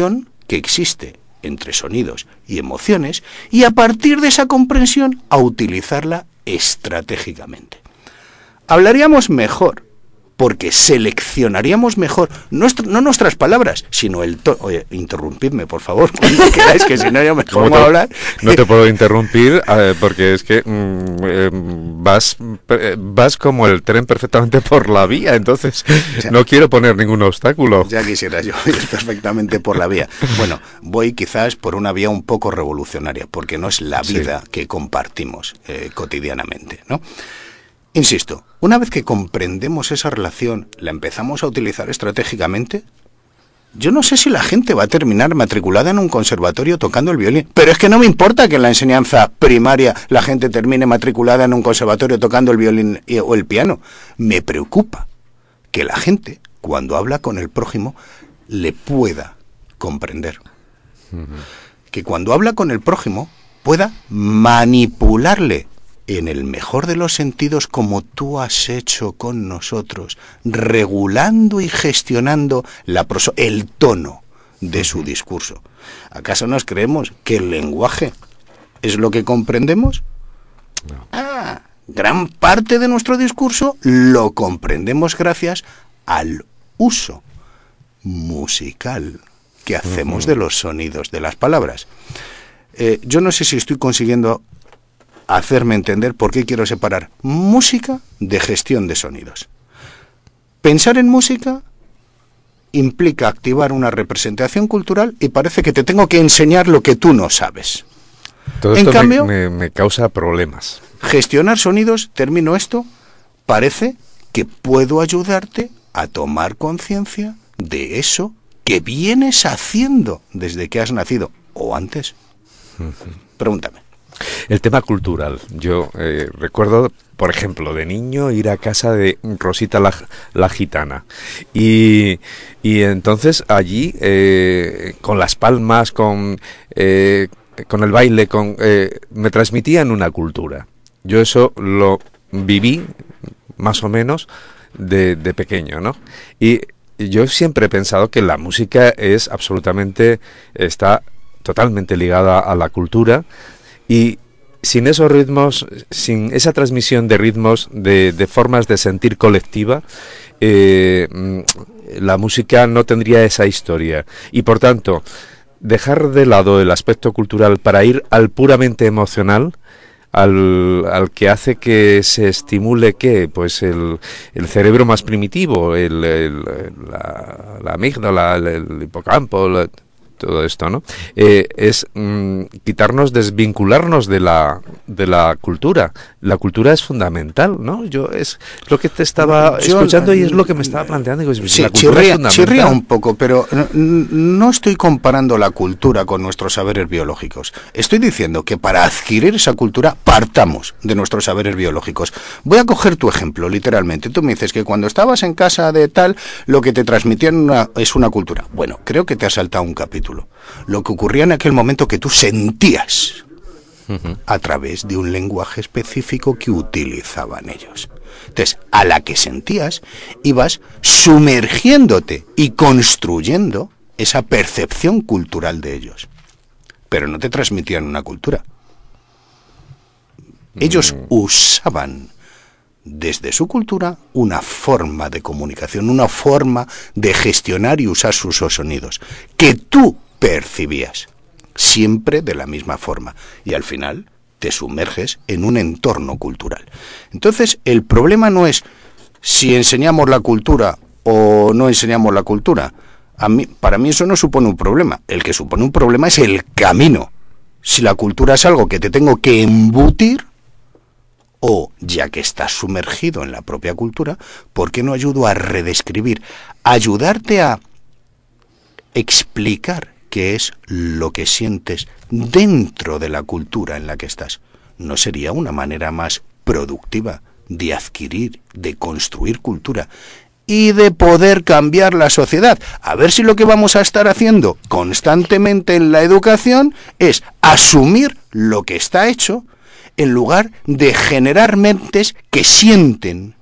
que existe entre sonidos y emociones, y a partir de esa comprensión a utilizarla estratégicamente. Hablaríamos mejor, porque seleccionaríamos mejor, nuestro, no nuestras palabras, sino el tono. Oye, interrumpidme, por favor, cuando queráis, que si no yo me pongo a hablar. No te puedo interrumpir, eh, porque es que mm, eh, vas, eh, vas como el tren perfectamente por la vía, entonces o sea, no quiero poner ningún obstáculo. Ya quisiera yo ir perfectamente por la vía. Bueno, voy quizás por una vía un poco revolucionaria, porque no es la vida sí. que compartimos eh, cotidianamente, ¿no? Insisto, una vez que comprendemos esa relación, la empezamos a utilizar estratégicamente, yo no sé si la gente va a terminar matriculada en un conservatorio tocando el violín, pero es que no me importa que en la enseñanza primaria la gente termine matriculada en un conservatorio tocando el violín o el piano. Me preocupa que la gente, cuando habla con el prójimo, le pueda comprender. Uh-huh. Que cuando habla con el prójimo, pueda manipularle, en el mejor de los sentidos, como tú has hecho con nosotros, regulando y gestionando la proso- el tono de su discurso. ¿Acaso nos creemos que el lenguaje es lo que comprendemos? No. Ah, gran parte de nuestro discurso lo comprendemos gracias al uso musical que hacemos uh-huh. de los sonidos de las palabras. Eh, yo no sé si estoy consiguiendo hacerme entender por qué quiero separar música de gestión de sonidos. Pensar en música implica activar una representación cultural y parece que te tengo que enseñar lo que tú no sabes. Todo esto en cambio, me, me, me causa problemas. Gestionar sonidos, termino esto, parece que puedo ayudarte a tomar conciencia de eso que vienes haciendo desde que has nacido, o antes. Uh-huh. Pregúntame. El tema cultural. Yo eh, recuerdo, por ejemplo, de niño ir a casa de Rosita la, la gitana y, y entonces allí eh, con las palmas, con, eh, con el baile, con, eh, me transmitían una cultura. Yo eso lo viví más o menos de, de pequeño, ¿no? Y yo siempre he pensado que la música es absolutamente, está totalmente ligada a la cultura. Y sin esos ritmos, sin esa transmisión de ritmos, de, de formas de sentir colectiva, eh, la música no tendría esa historia. Y por tanto, dejar de lado el aspecto cultural para ir al puramente emocional, al, al que hace que se estimule, ¿qué? Pues el, el cerebro más primitivo, el, el, la, la amígdala, el, el hipocampo, la, todo esto, ¿no? Eh, es mm, quitarnos, desvincularnos de la de la cultura. La cultura es fundamental, ¿no? Yo es lo que te estaba Yo, escuchando y es lo que me estaba planteando. Digo, sí, la cultura chirría, es fundamental. Chirría un poco, pero no, no estoy comparando la cultura con nuestros saberes biológicos. Estoy diciendo que para adquirir esa cultura partamos de nuestros saberes biológicos. Voy a coger tu ejemplo, literalmente. Tú me dices que cuando estabas en casa de tal, lo que te transmitían una, es una cultura. Bueno, creo que te has saltado un capítulo. Lo que ocurría en aquel momento que tú sentías uh-huh. a través de un lenguaje específico que utilizaban ellos. Entonces, a la que sentías, ibas sumergiéndote y construyendo esa percepción cultural de ellos. Pero no te transmitían una cultura. Ellos uh-huh. usaban desde su cultura una forma de comunicación, una forma de gestionar y usar sus sonidos, que tú percibías, siempre de la misma forma, y al final te sumerges en un entorno cultural. Entonces, el problema no es si enseñamos la cultura o no enseñamos la cultura. A mí, para mí eso no supone un problema. El que supone un problema es el camino. Si la cultura es algo que te tengo que embutir, o, ya que estás sumergido en la propia cultura, ¿por qué no ayudo a redescribir? Ayudarte a explicar qué es lo que sientes dentro de la cultura en la que estás. ¿No sería una manera más productiva de adquirir, de construir cultura y de poder cambiar la sociedad? A ver si lo que vamos a estar haciendo constantemente en la educación es asumir lo que está hecho, en lugar de generar mentes que sienten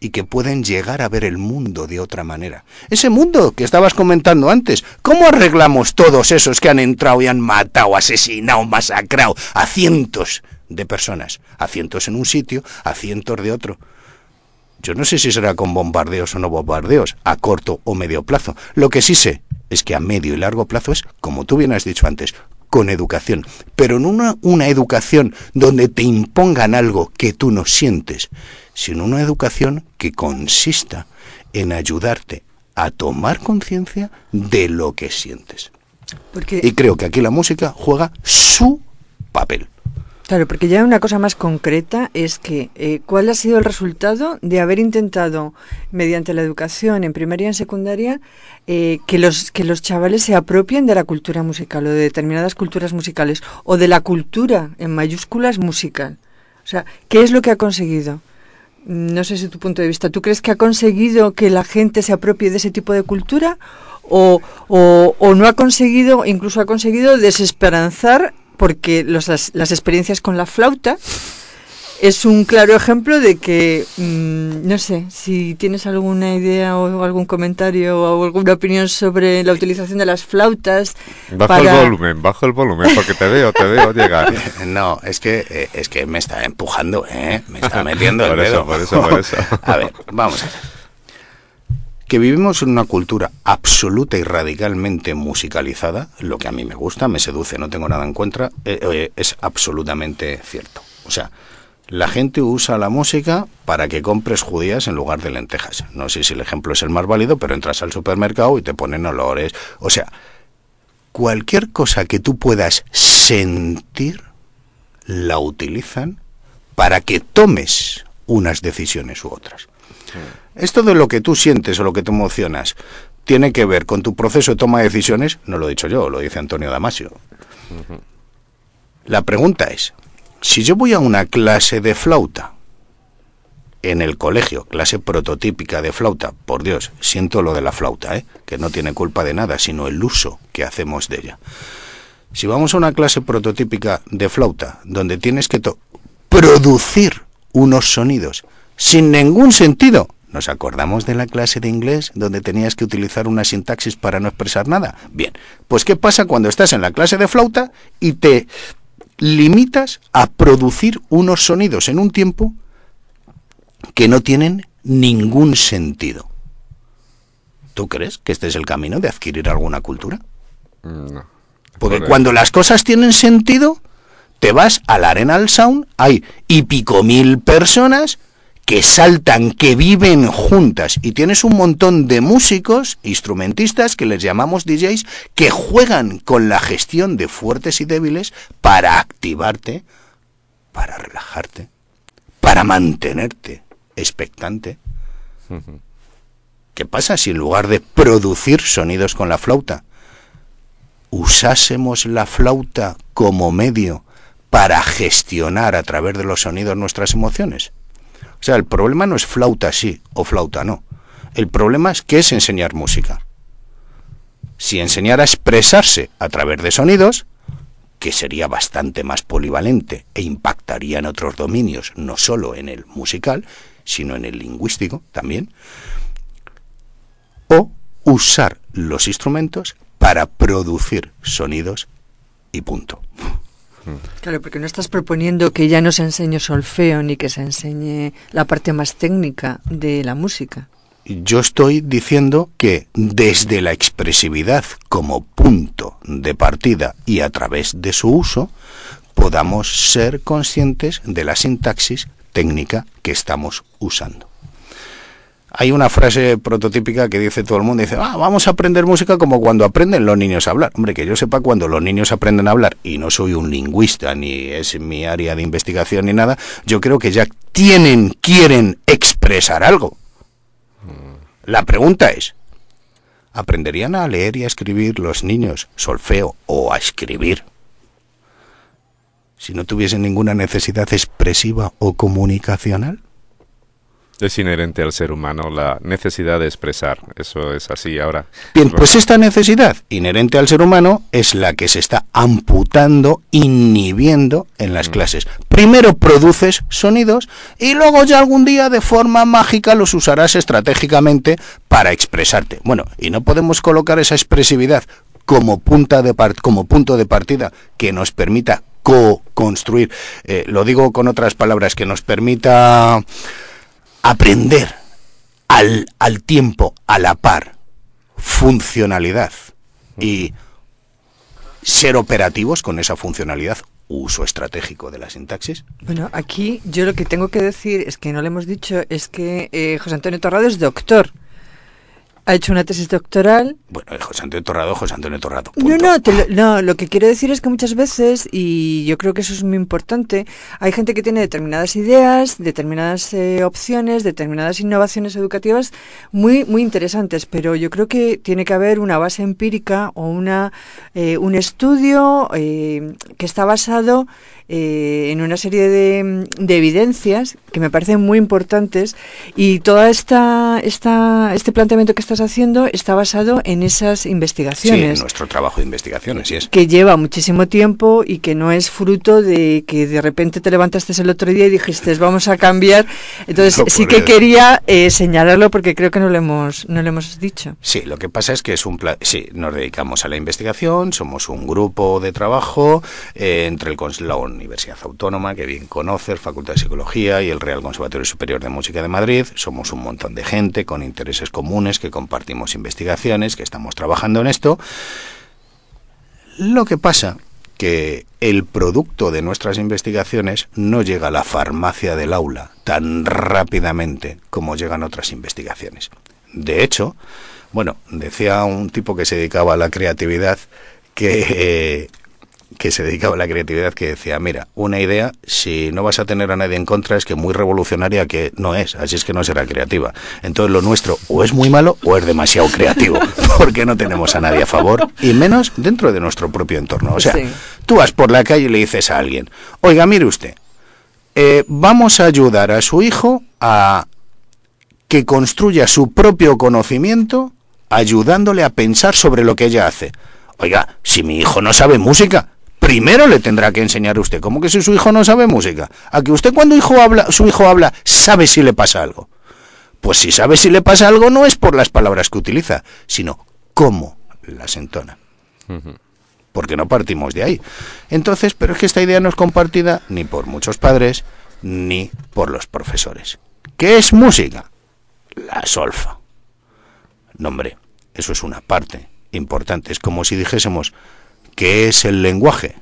y que pueden llegar a ver el mundo de otra manera. Ese mundo que estabas comentando antes, ¿cómo arreglamos todos esos que han entrado y han matado, asesinado, masacrado a cientos de personas? A cientos en un sitio, a cientos de otro. Yo no sé si será con bombardeos o no bombardeos, a corto o medio plazo. Lo que sí sé es que a medio y largo plazo es, como tú bien has dicho antes, con educación. Pero no una, una educación donde te impongan algo que tú no sientes, sino una educación que consista en ayudarte a tomar conciencia de lo que sientes. Porque... Y creo que aquí la música juega su papel. Claro, porque ya una cosa más concreta es que eh, ¿cuál ha sido el resultado de haber intentado, mediante la educación en primaria y en secundaria, eh, que los que los chavales se apropien de la cultura musical o de determinadas culturas musicales o de la cultura, en mayúsculas, musical? O sea, ¿qué es lo que ha conseguido? No sé si tu punto de vista, ¿tú crees que ha conseguido que la gente se apropie de ese tipo de cultura o, o, o no ha conseguido, incluso ha conseguido desesperanzar? Porque los, las, las experiencias con la flauta es un claro ejemplo de que, mmm, no sé, si tienes alguna idea o algún comentario o alguna opinión sobre la utilización de las flautas. Bajo para... el volumen, bajo el volumen, porque te veo, te veo llegar. No, es que eh, es que me está empujando, ¿eh? Me está metiendo el por dedo. Eso, por eso, por eso. A ver, vamos a ver. Que vivimos en una cultura absoluta y radicalmente musicalizada, lo que a mí me gusta, me seduce, no tengo nada en contra, eh, eh, es absolutamente cierto. O sea, la gente usa la música para que compres judías en lugar de lentejas. No sé si el ejemplo es el más válido, pero entras al supermercado y te ponen olores. O sea, cualquier cosa que tú puedas sentir, la utilizan para que tomes unas decisiones u otras. Sí. Esto de lo que tú sientes o lo que te emocionas tiene que ver con tu proceso de toma de decisiones, no lo he dicho yo, lo dice Antonio Damasio. Uh-huh. La pregunta es, si yo voy a una clase de flauta en el colegio, clase prototípica de flauta, por Dios, siento lo de la flauta, ¿eh? Que no tiene culpa de nada, sino el uso que hacemos de ella. Si vamos a una clase prototípica de flauta, donde tienes que to- producir unos sonidos sin ningún sentido, ¿nos acordamos de la clase de inglés donde tenías que utilizar una sintaxis para no expresar nada? Bien, pues ¿qué pasa cuando estás en la clase de flauta y te limitas a producir unos sonidos en un tiempo que no tienen ningún sentido? ¿Tú crees que este es el camino de adquirir alguna cultura? No. Porque Bueno. Cuando las cosas tienen sentido, te vas al Arenal Sound, hay y pico mil personas que saltan, que viven juntas, y tienes un montón de músicos, instrumentistas, que les llamamos D Js, que juegan con la gestión de fuertes y débiles para activarte, para relajarte, para mantenerte expectante. Uh-huh. ¿Qué pasa si en lugar de producir sonidos con la flauta, usásemos la flauta como medio para gestionar a través de los sonidos nuestras emociones? O sea, el problema no es flauta sí o flauta no. El problema es qué es enseñar música. Si enseñar a expresarse a través de sonidos, que sería bastante más polivalente e impactaría en otros dominios, no solo en el musical, sino en el lingüístico también, o usar los instrumentos para producir sonidos y punto. Claro, porque no estás proponiendo que ya no se enseñe solfeo ni que se enseñe la parte más técnica de la música. Yo estoy diciendo que desde la expresividad como punto de partida y a través de su uso, podamos ser conscientes de la sintaxis técnica que estamos usando. Hay una frase prototípica que dice todo el mundo, dice, ah, vamos a aprender música como cuando aprenden los niños a hablar. Hombre, que yo sepa, cuando los niños aprenden a hablar, y no soy un lingüista, ni es mi área de investigación ni nada, yo creo que ya tienen, quieren expresar algo. La pregunta es, ¿aprenderían a leer y a escribir los niños solfeo o a escribir si no tuviesen ninguna necesidad expresiva o comunicacional? Es inherente al ser humano la necesidad de expresar, eso es así ahora. Bien, pues esta necesidad inherente al ser humano es la que se está amputando, inhibiendo en las mm. clases. Primero produces sonidos y luego ya algún día de forma mágica los usarás estratégicamente para expresarte. Bueno, y no podemos colocar esa expresividad como, punta de part- como punto de partida que nos permita co-construir, eh, lo digo con otras palabras, que nos permita aprender al, al tiempo, a la par, funcionalidad y ser operativos con esa funcionalidad, uso estratégico de la sintaxis. Bueno, aquí yo lo que tengo que decir es que no le hemos dicho, es que eh, José Antonio Torrado es doctor. Ha hecho una tesis doctoral. Bueno, José Antonio Torrado, José Antonio Torrado. Punto. No, no, te lo, no, lo que quiero decir es que muchas veces, y yo creo que eso es muy importante, hay gente que tiene determinadas ideas, determinadas eh, opciones, determinadas innovaciones educativas muy muy interesantes, pero yo creo que tiene que haber una base empírica o una eh, un estudio eh, que está basado eh, en una serie de, de evidencias que me parecen muy importantes, y toda esta esta este planteamiento que estás haciendo está basado en esas investigaciones. Sí, en nuestro trabajo de investigaciones, sí es. Que lleva muchísimo tiempo y que no es fruto de que de repente te levantaste el otro día y dijiste vamos a cambiar. Entonces no, sí que eso. quería eh, señalarlo porque creo que no lo hemos no lo hemos dicho. Sí, lo que pasa es que es un pla- sí, nos dedicamos a la investigación, somos un grupo de trabajo eh, entre el la Universidad Autónoma, que bien conoces, Facultad de Psicología, y el Real Conservatorio Superior de Música de Madrid. Somos un montón de gente con intereses comunes que compartimos investigaciones, que estamos trabajando en esto. Lo que pasa que el producto de nuestras investigaciones no llega a la farmacia del aula tan rápidamente como llegan otras investigaciones. De hecho, bueno, decía un tipo que se dedicaba a la creatividad que... Eh, que se dedicaba a la creatividad, que decía, mira, una idea, si no vas a tener a nadie en contra, es que muy revolucionaria que no es, así es que no será creativa. Entonces lo nuestro o es muy malo o es demasiado creativo, porque no tenemos a nadie a favor, y menos dentro de nuestro propio entorno. O sea, sí. Tú vas por la calle y le dices a alguien, oiga, mire usted, eh, vamos a ayudar a su hijo a que construya su propio conocimiento, ayudándole a pensar sobre lo que ella hace. Oiga, si mi hijo no sabe música, primero le tendrá que enseñar a usted. ¿Cómo que si su hijo no sabe música? ¿A que usted cuando hijo habla, su hijo habla, sabe si le pasa algo? Pues si sabe si le pasa algo no es por las palabras que utiliza, sino cómo las entona. Uh-huh. Porque no partimos de ahí. Entonces, pero es que esta idea no es compartida ni por muchos padres, ni por los profesores. ¿Qué es música? La solfa. No, hombre, eso es una parte importante. Es como si dijésemos, ¿qué es el lenguaje?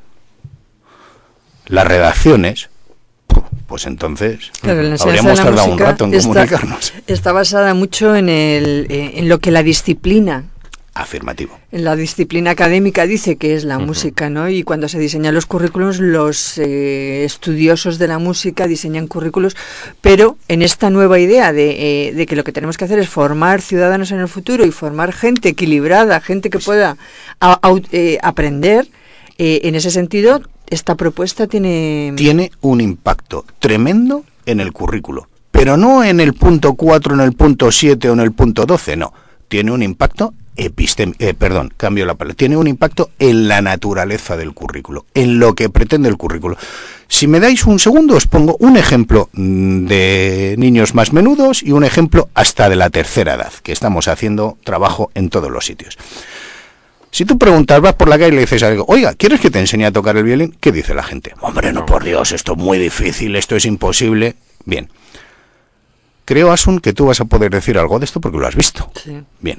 Las redacciones, pues entonces claro, habríamos tardado un rato en está, comunicarnos. Está basada mucho en, el, en lo que la disciplina, afirmativo, en la disciplina académica dice que es la uh-huh. música, ¿no? Y cuando se diseñan los currículos, los eh, estudiosos de la música diseñan currículos, pero en esta nueva idea de, eh, de que lo que tenemos que hacer es formar ciudadanos en el futuro y formar gente equilibrada, gente que pueda a, a, eh, aprender, eh, en ese sentido, esta propuesta tiene... Tiene un impacto tremendo en el currículo, pero no en el punto cuatro, en el punto siete o en el punto doce, no. Tiene un impacto epistem- eh, perdón, cambio la palabra. Tiene un impacto en la naturaleza del currículo, en lo que pretende el currículo. Si me dais un segundo, os pongo un ejemplo de niños más menudos y un ejemplo hasta de la tercera edad, que estamos haciendo trabajo en todos los sitios. Si tú preguntas, vas por la calle y le dices a alguien, oiga, ¿quieres que te enseñe a tocar el violín? ¿Qué dice la gente? Hombre, no, por Dios, esto es muy difícil, esto es imposible. Bien. Creo, Asun, que tú vas a poder decir algo de esto porque lo has visto. Sí. Bien.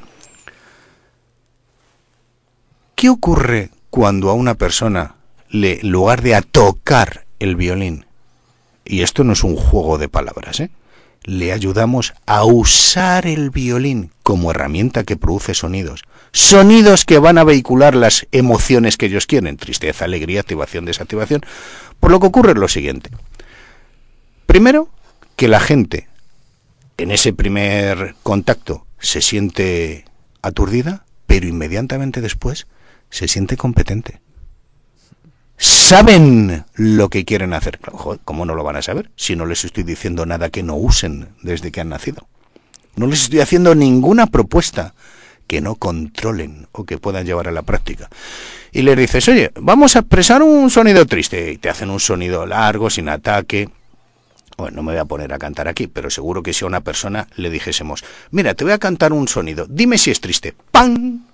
¿Qué ocurre cuando a una persona, le, en lugar de a tocar el violín, y esto no es un juego de palabras, ¿eh?, le ayudamos a usar el violín como herramienta que produce sonidos? Sonidos que van a vehicular las emociones que ellos quieren, tristeza, alegría, activación, desactivación. Por lo que ocurre es lo siguiente. Primero, que la gente en ese primer contacto se siente aturdida, pero inmediatamente después se siente competente. saben lo que quieren hacer. Joder, ¿cómo no lo van a saber si no les estoy diciendo nada que no usen desde que han nacido? No les estoy haciendo ninguna propuesta que no controlen o que puedan llevar a la práctica. Y les dices, oye, vamos a expresar un sonido triste, y te hacen un sonido largo, sin ataque. Bueno, no me voy a poner a cantar aquí, pero seguro que si a una persona le dijésemos, mira, te voy a cantar un sonido, dime si es triste. ¡Pam!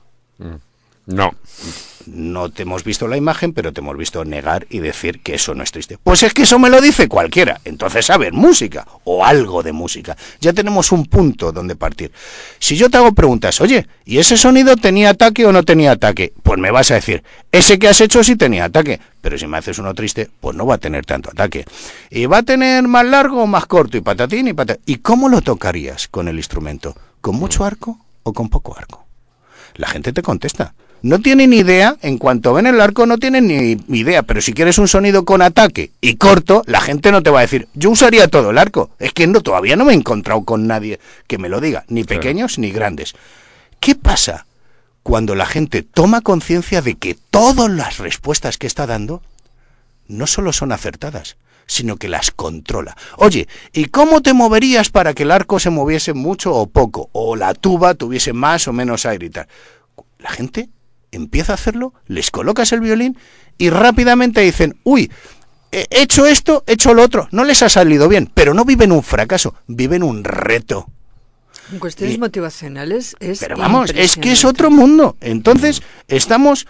No. No te hemos visto la imagen, pero te hemos visto negar y decir que eso no es triste. Pues es que eso me lo dice cualquiera. Entonces, a ver, música o algo de música. Ya tenemos un punto donde partir. Si yo te hago preguntas, oye, ¿y ese sonido tenía ataque o no tenía ataque? Pues me vas a decir, ese que has hecho sí tenía ataque. Pero si me haces uno triste, pues no va a tener tanto ataque. ¿Y va a tener más largo o más corto? Y patatín y patatín. ¿Y cómo lo tocarías con el instrumento? ¿Con mucho arco o con poco arco? La gente te contesta. No tienen ni idea, en cuanto ven el arco no tienen ni idea, pero si quieres un sonido con ataque y corto, la gente no te va a decir, yo usaría todo el arco. Es que no, todavía no me he encontrado con nadie que me lo diga, ni pequeños ni grandes. ¿Qué pasa cuando la gente toma conciencia de que todas las respuestas que está dando no solo son acertadas, sino que las controla? Oye, ¿y cómo te moverías para que el arco se moviese mucho o poco? O la tuba tuviese más o menos aire y tal. La gente empieza a hacerlo, les colocas el violín y rápidamente dicen, uy, he hecho esto, he hecho lo otro, no les ha salido bien, pero no viven un fracaso, viven un reto. En cuestiones y, motivacionales es Pero vamos, es que es otro mundo. Entonces, estamos,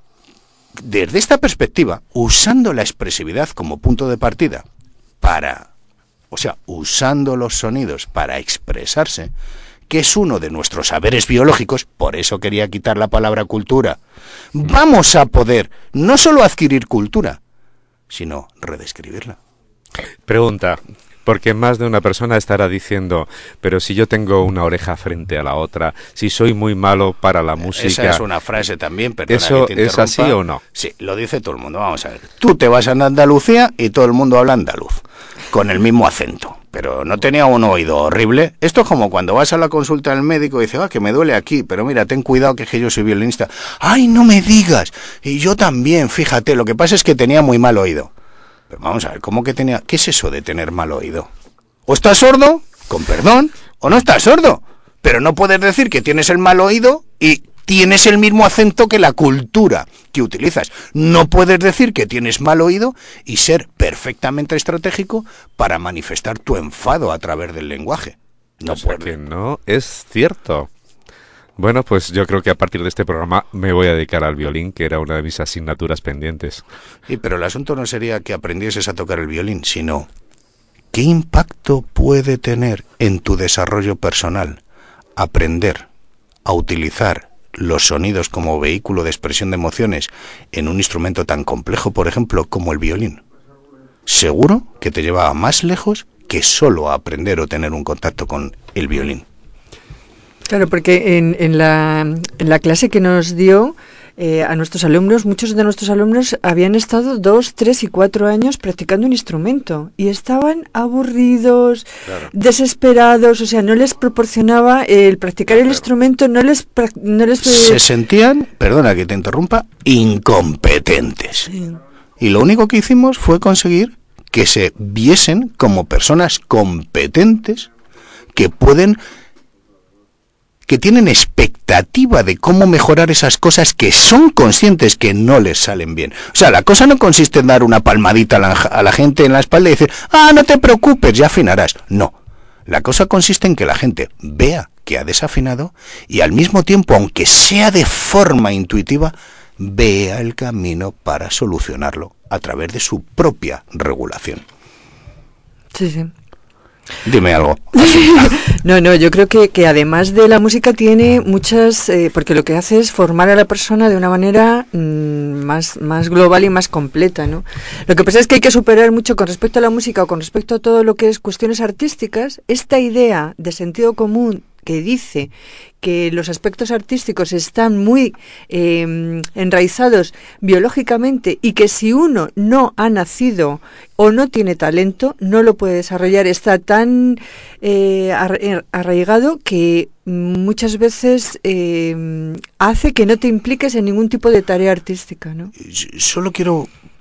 desde esta perspectiva, usando la expresividad como punto de partida para, o sea, usando los sonidos para expresarse, que es uno de nuestros saberes biológicos, por eso quería quitar la palabra cultura. Vamos a poder no solo adquirir cultura, sino redescribirla. Pregunta, porque más de una persona estará diciendo, pero si yo tengo una oreja frente a la otra, si soy muy malo para la música... Esa es una frase también, perdona ¿Eso que te es así o no? Sí, lo dice todo el mundo. Vamos a ver. Tú te vas a Andalucía y todo el mundo habla andaluz, con el mismo acento. Pero no tenía un oído horrible. Esto es como cuando vas a la consulta del médico y dices, ah, que me duele aquí, pero mira, ten cuidado que, es que yo soy violinista. ¡Ay, no me digas! Y yo también, fíjate, lo que pasa es que tenía muy mal oído. Pero vamos a ver, ¿cómo que tenía? ¿Qué es eso de tener mal oído? ¿O estás sordo, con perdón, o no estás sordo? Pero no puedes decir que tienes el mal oído y tienes el mismo acento que la cultura que utilizas. No puedes decir que tienes mal oído y ser perfectamente estratégico para manifestar tu enfado a través del lenguaje. No o sea puedes. Que no es cierto. Bueno, pues yo creo que a partir de este programa me voy a dedicar al violín, que era una de mis asignaturas pendientes. Sí, pero el asunto no sería que aprendieses a tocar el violín, sino ¿qué impacto puede tener en tu desarrollo personal aprender a utilizar los sonidos como vehículo de expresión de emociones en un instrumento tan complejo, por ejemplo, como el violín? Seguro que te lleva más lejos que solo a aprender o tener un contacto con el violín. Claro, porque en, en, la, en la clase que nos dio eh, a nuestros alumnos, muchos de nuestros alumnos habían estado dos, tres y cuatro años practicando un instrumento y estaban aburridos, claro, desesperados, o sea, no les proporcionaba el practicar el instrumento, no les... No les Se sentían, perdona que te interrumpa, incompetentes. Sí. Y lo único que hicimos fue conseguir que se viesen como personas competentes que pueden... que tienen expectativa de cómo mejorar esas cosas que son conscientes que no les salen bien. O sea, la cosa no consiste en dar una palmadita a la, a la gente en la espalda y decir, ah, no te preocupes, ya afinarás. No, la cosa consiste en que la gente vea que ha desafinado y al mismo tiempo, aunque sea de forma intuitiva, vea el camino para solucionarlo a través de su propia regulación. Sí, sí. Dime algo. No, no, yo creo que, que además de la música tiene muchas, eh, porque lo que hace es formar a la persona de una manera mmm, más, más global y más completa, ¿no? Lo que pasa es que hay que superar mucho con respecto a la música o con respecto a todo lo que es cuestiones artísticas, esta idea de sentido común que dice que los aspectos artísticos están muy eh, enraizados biológicamente y que si uno no ha nacido o no tiene talento, no lo puede desarrollar. Está tan eh, arraigado que muchas veces eh, hace que no te impliques en ningún tipo de tarea artística, ¿no? Solo quiero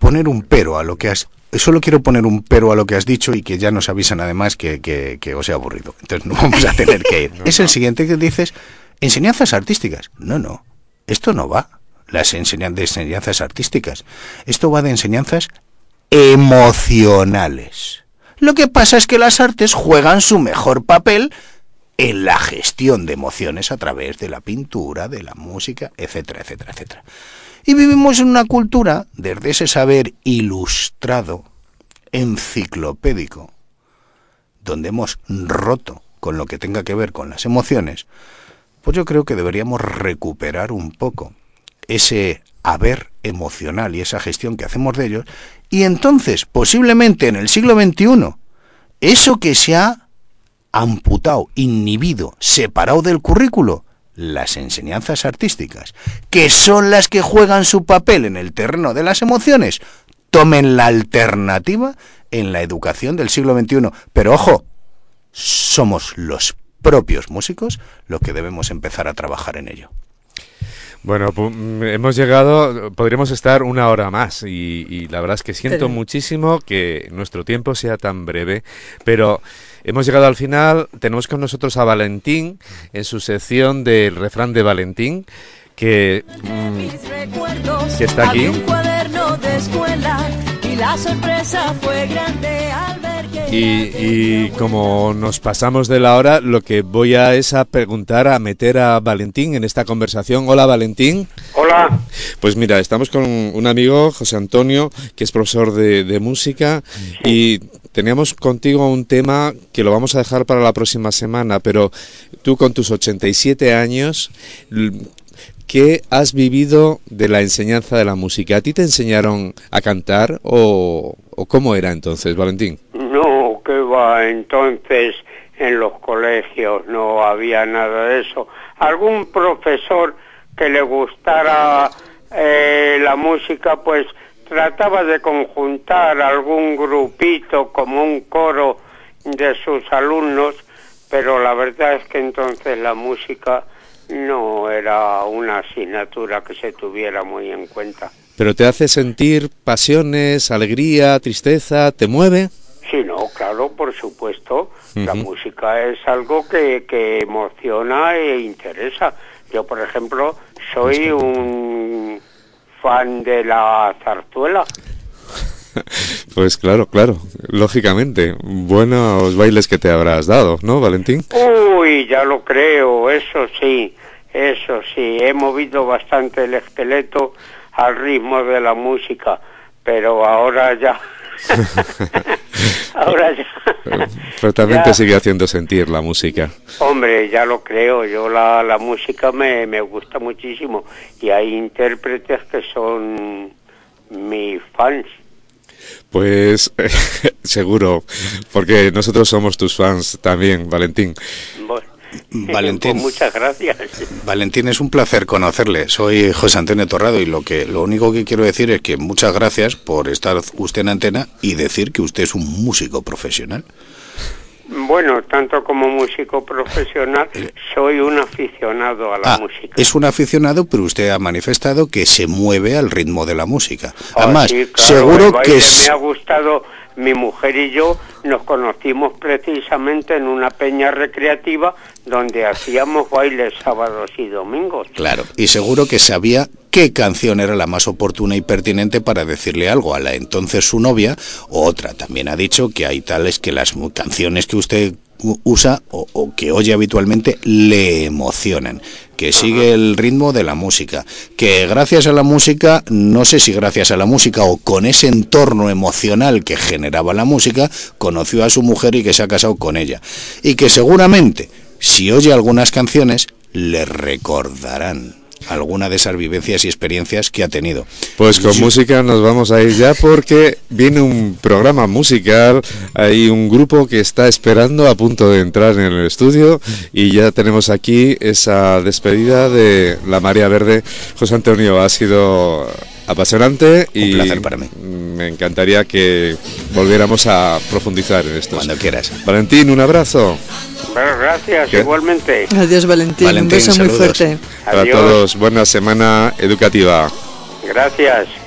poner un pero a lo que has... Solo quiero poner un pero a lo que has dicho y que ya nos avisan además que, que, que os he aburrido. Entonces no vamos a tener que ir. no, es el no. siguiente que dices, enseñanzas artísticas. No, no, esto no va las enseñan de enseñanzas artísticas. Esto va de enseñanzas emocionales. Lo que pasa es que las artes juegan su mejor papel en la gestión de emociones a través de la pintura, de la música, etcétera, etcétera, etcétera. Y vivimos en una cultura, desde ese saber ilustrado, enciclopédico, donde hemos roto con lo que tenga que ver con las emociones, pues yo creo que deberíamos recuperar un poco ese haber emocional y esa gestión que hacemos de ellos, y entonces, posiblemente en el siglo veintiuno, eso que se ha amputado, inhibido, separado del currículo, las enseñanzas artísticas, que son las que juegan su papel en el terreno de las emociones, tomen la alternativa en la educación del siglo veintiuno. Pero ojo, somos los propios músicos los que debemos empezar a trabajar en ello. Bueno, hemos llegado, podríamos estar una hora más y, y la verdad es que siento muchísimo que nuestro tiempo sea tan breve, pero hemos llegado al final. Tenemos con nosotros a Valentín en su sección del refrán de Valentín, que, mmm, que está aquí. Y, y como nos pasamos de la hora, lo que voy a es a preguntar, a meter a Valentín en esta conversación. Hola, Valentín. Hola. Pues mira, estamos con un amigo, José Antonio, que es profesor de, de música, sí. Y teníamos contigo un tema que lo vamos a dejar para la próxima semana, pero tú con tus ochenta y siete años, ¿qué has vivido de la enseñanza de la música? ¿A ti te enseñaron a cantar o, o cómo era entonces, Valentín? No, que va, entonces en los colegios no había nada de eso. Algún profesor que le gustara eh, la música, pues trataba de conjuntar algún grupito como un coro de sus alumnos, pero la verdad es que entonces la música no era una asignatura que se tuviera muy en cuenta. ¿Pero te hace sentir pasiones, alegría, tristeza? ¿Te mueve? Sí, no, claro, por supuesto. Uh-huh. La música es algo que, que emociona e interesa. Yo, por ejemplo, soy un fan de la zarzuela. Pues claro, claro, lógicamente. Buenos bailes que te habrás dado, ¿no, Valentín? Uy, ya lo creo, eso sí, eso sí. He movido bastante el esqueleto al ritmo de la música, pero ahora ya... ahora ya... Pero también ya te sigue haciendo sentir la música. Hombre, ya lo creo, yo la, la música me, me gusta muchísimo y hay intérpretes que son mis fans. Pues eh, seguro, porque nosotros somos tus fans también, Valentín. Bueno, Valentín, pues muchas gracias. Valentín, es un placer conocerle. Soy José Antonio Torrado y lo que lo único que quiero decir es que muchas gracias por estar usted en antena y decir que usted es un músico profesional. Bueno, tanto como músico profesional, soy un aficionado a la ah, música. Es un aficionado, pero usted ha manifestado que se mueve al ritmo de la música. Oh, Además, sí, claro, seguro el baile que... Es... me ha gustado. Mi mujer y yo nos conocimos precisamente en una peña recreativa donde hacíamos bailes sábados y domingos. Claro, y seguro que sabía qué canción era la más oportuna y pertinente para decirle algo a la entonces su novia, o otra. También ha dicho que hay tales que las canciones que usted usa o, o que oye habitualmente le emocionan, que sigue el ritmo de la música, que gracias a la música, no sé si gracias a la música o con ese entorno emocional que generaba la música, conoció a su mujer y que se ha casado con ella, y que seguramente, si oye algunas canciones, le recordarán alguna de esas vivencias y experiencias que ha tenido. Pues con Yo... música nos vamos a ir ya porque viene un programa musical, hay un grupo que está esperando a punto de entrar en el estudio y ya tenemos aquí esa despedida de la Marea Verde. José Antonio, ha sido apasionante y un placer para mí. Me encantaría que volviéramos a profundizar en esto. Cuando quieras. Valentín, un abrazo. Bueno, gracias, ¿Qué? igualmente. Adiós, Valentín. Valentín, un beso saludos. muy fuerte. Para Adiós. todos, buena semana educativa. Gracias.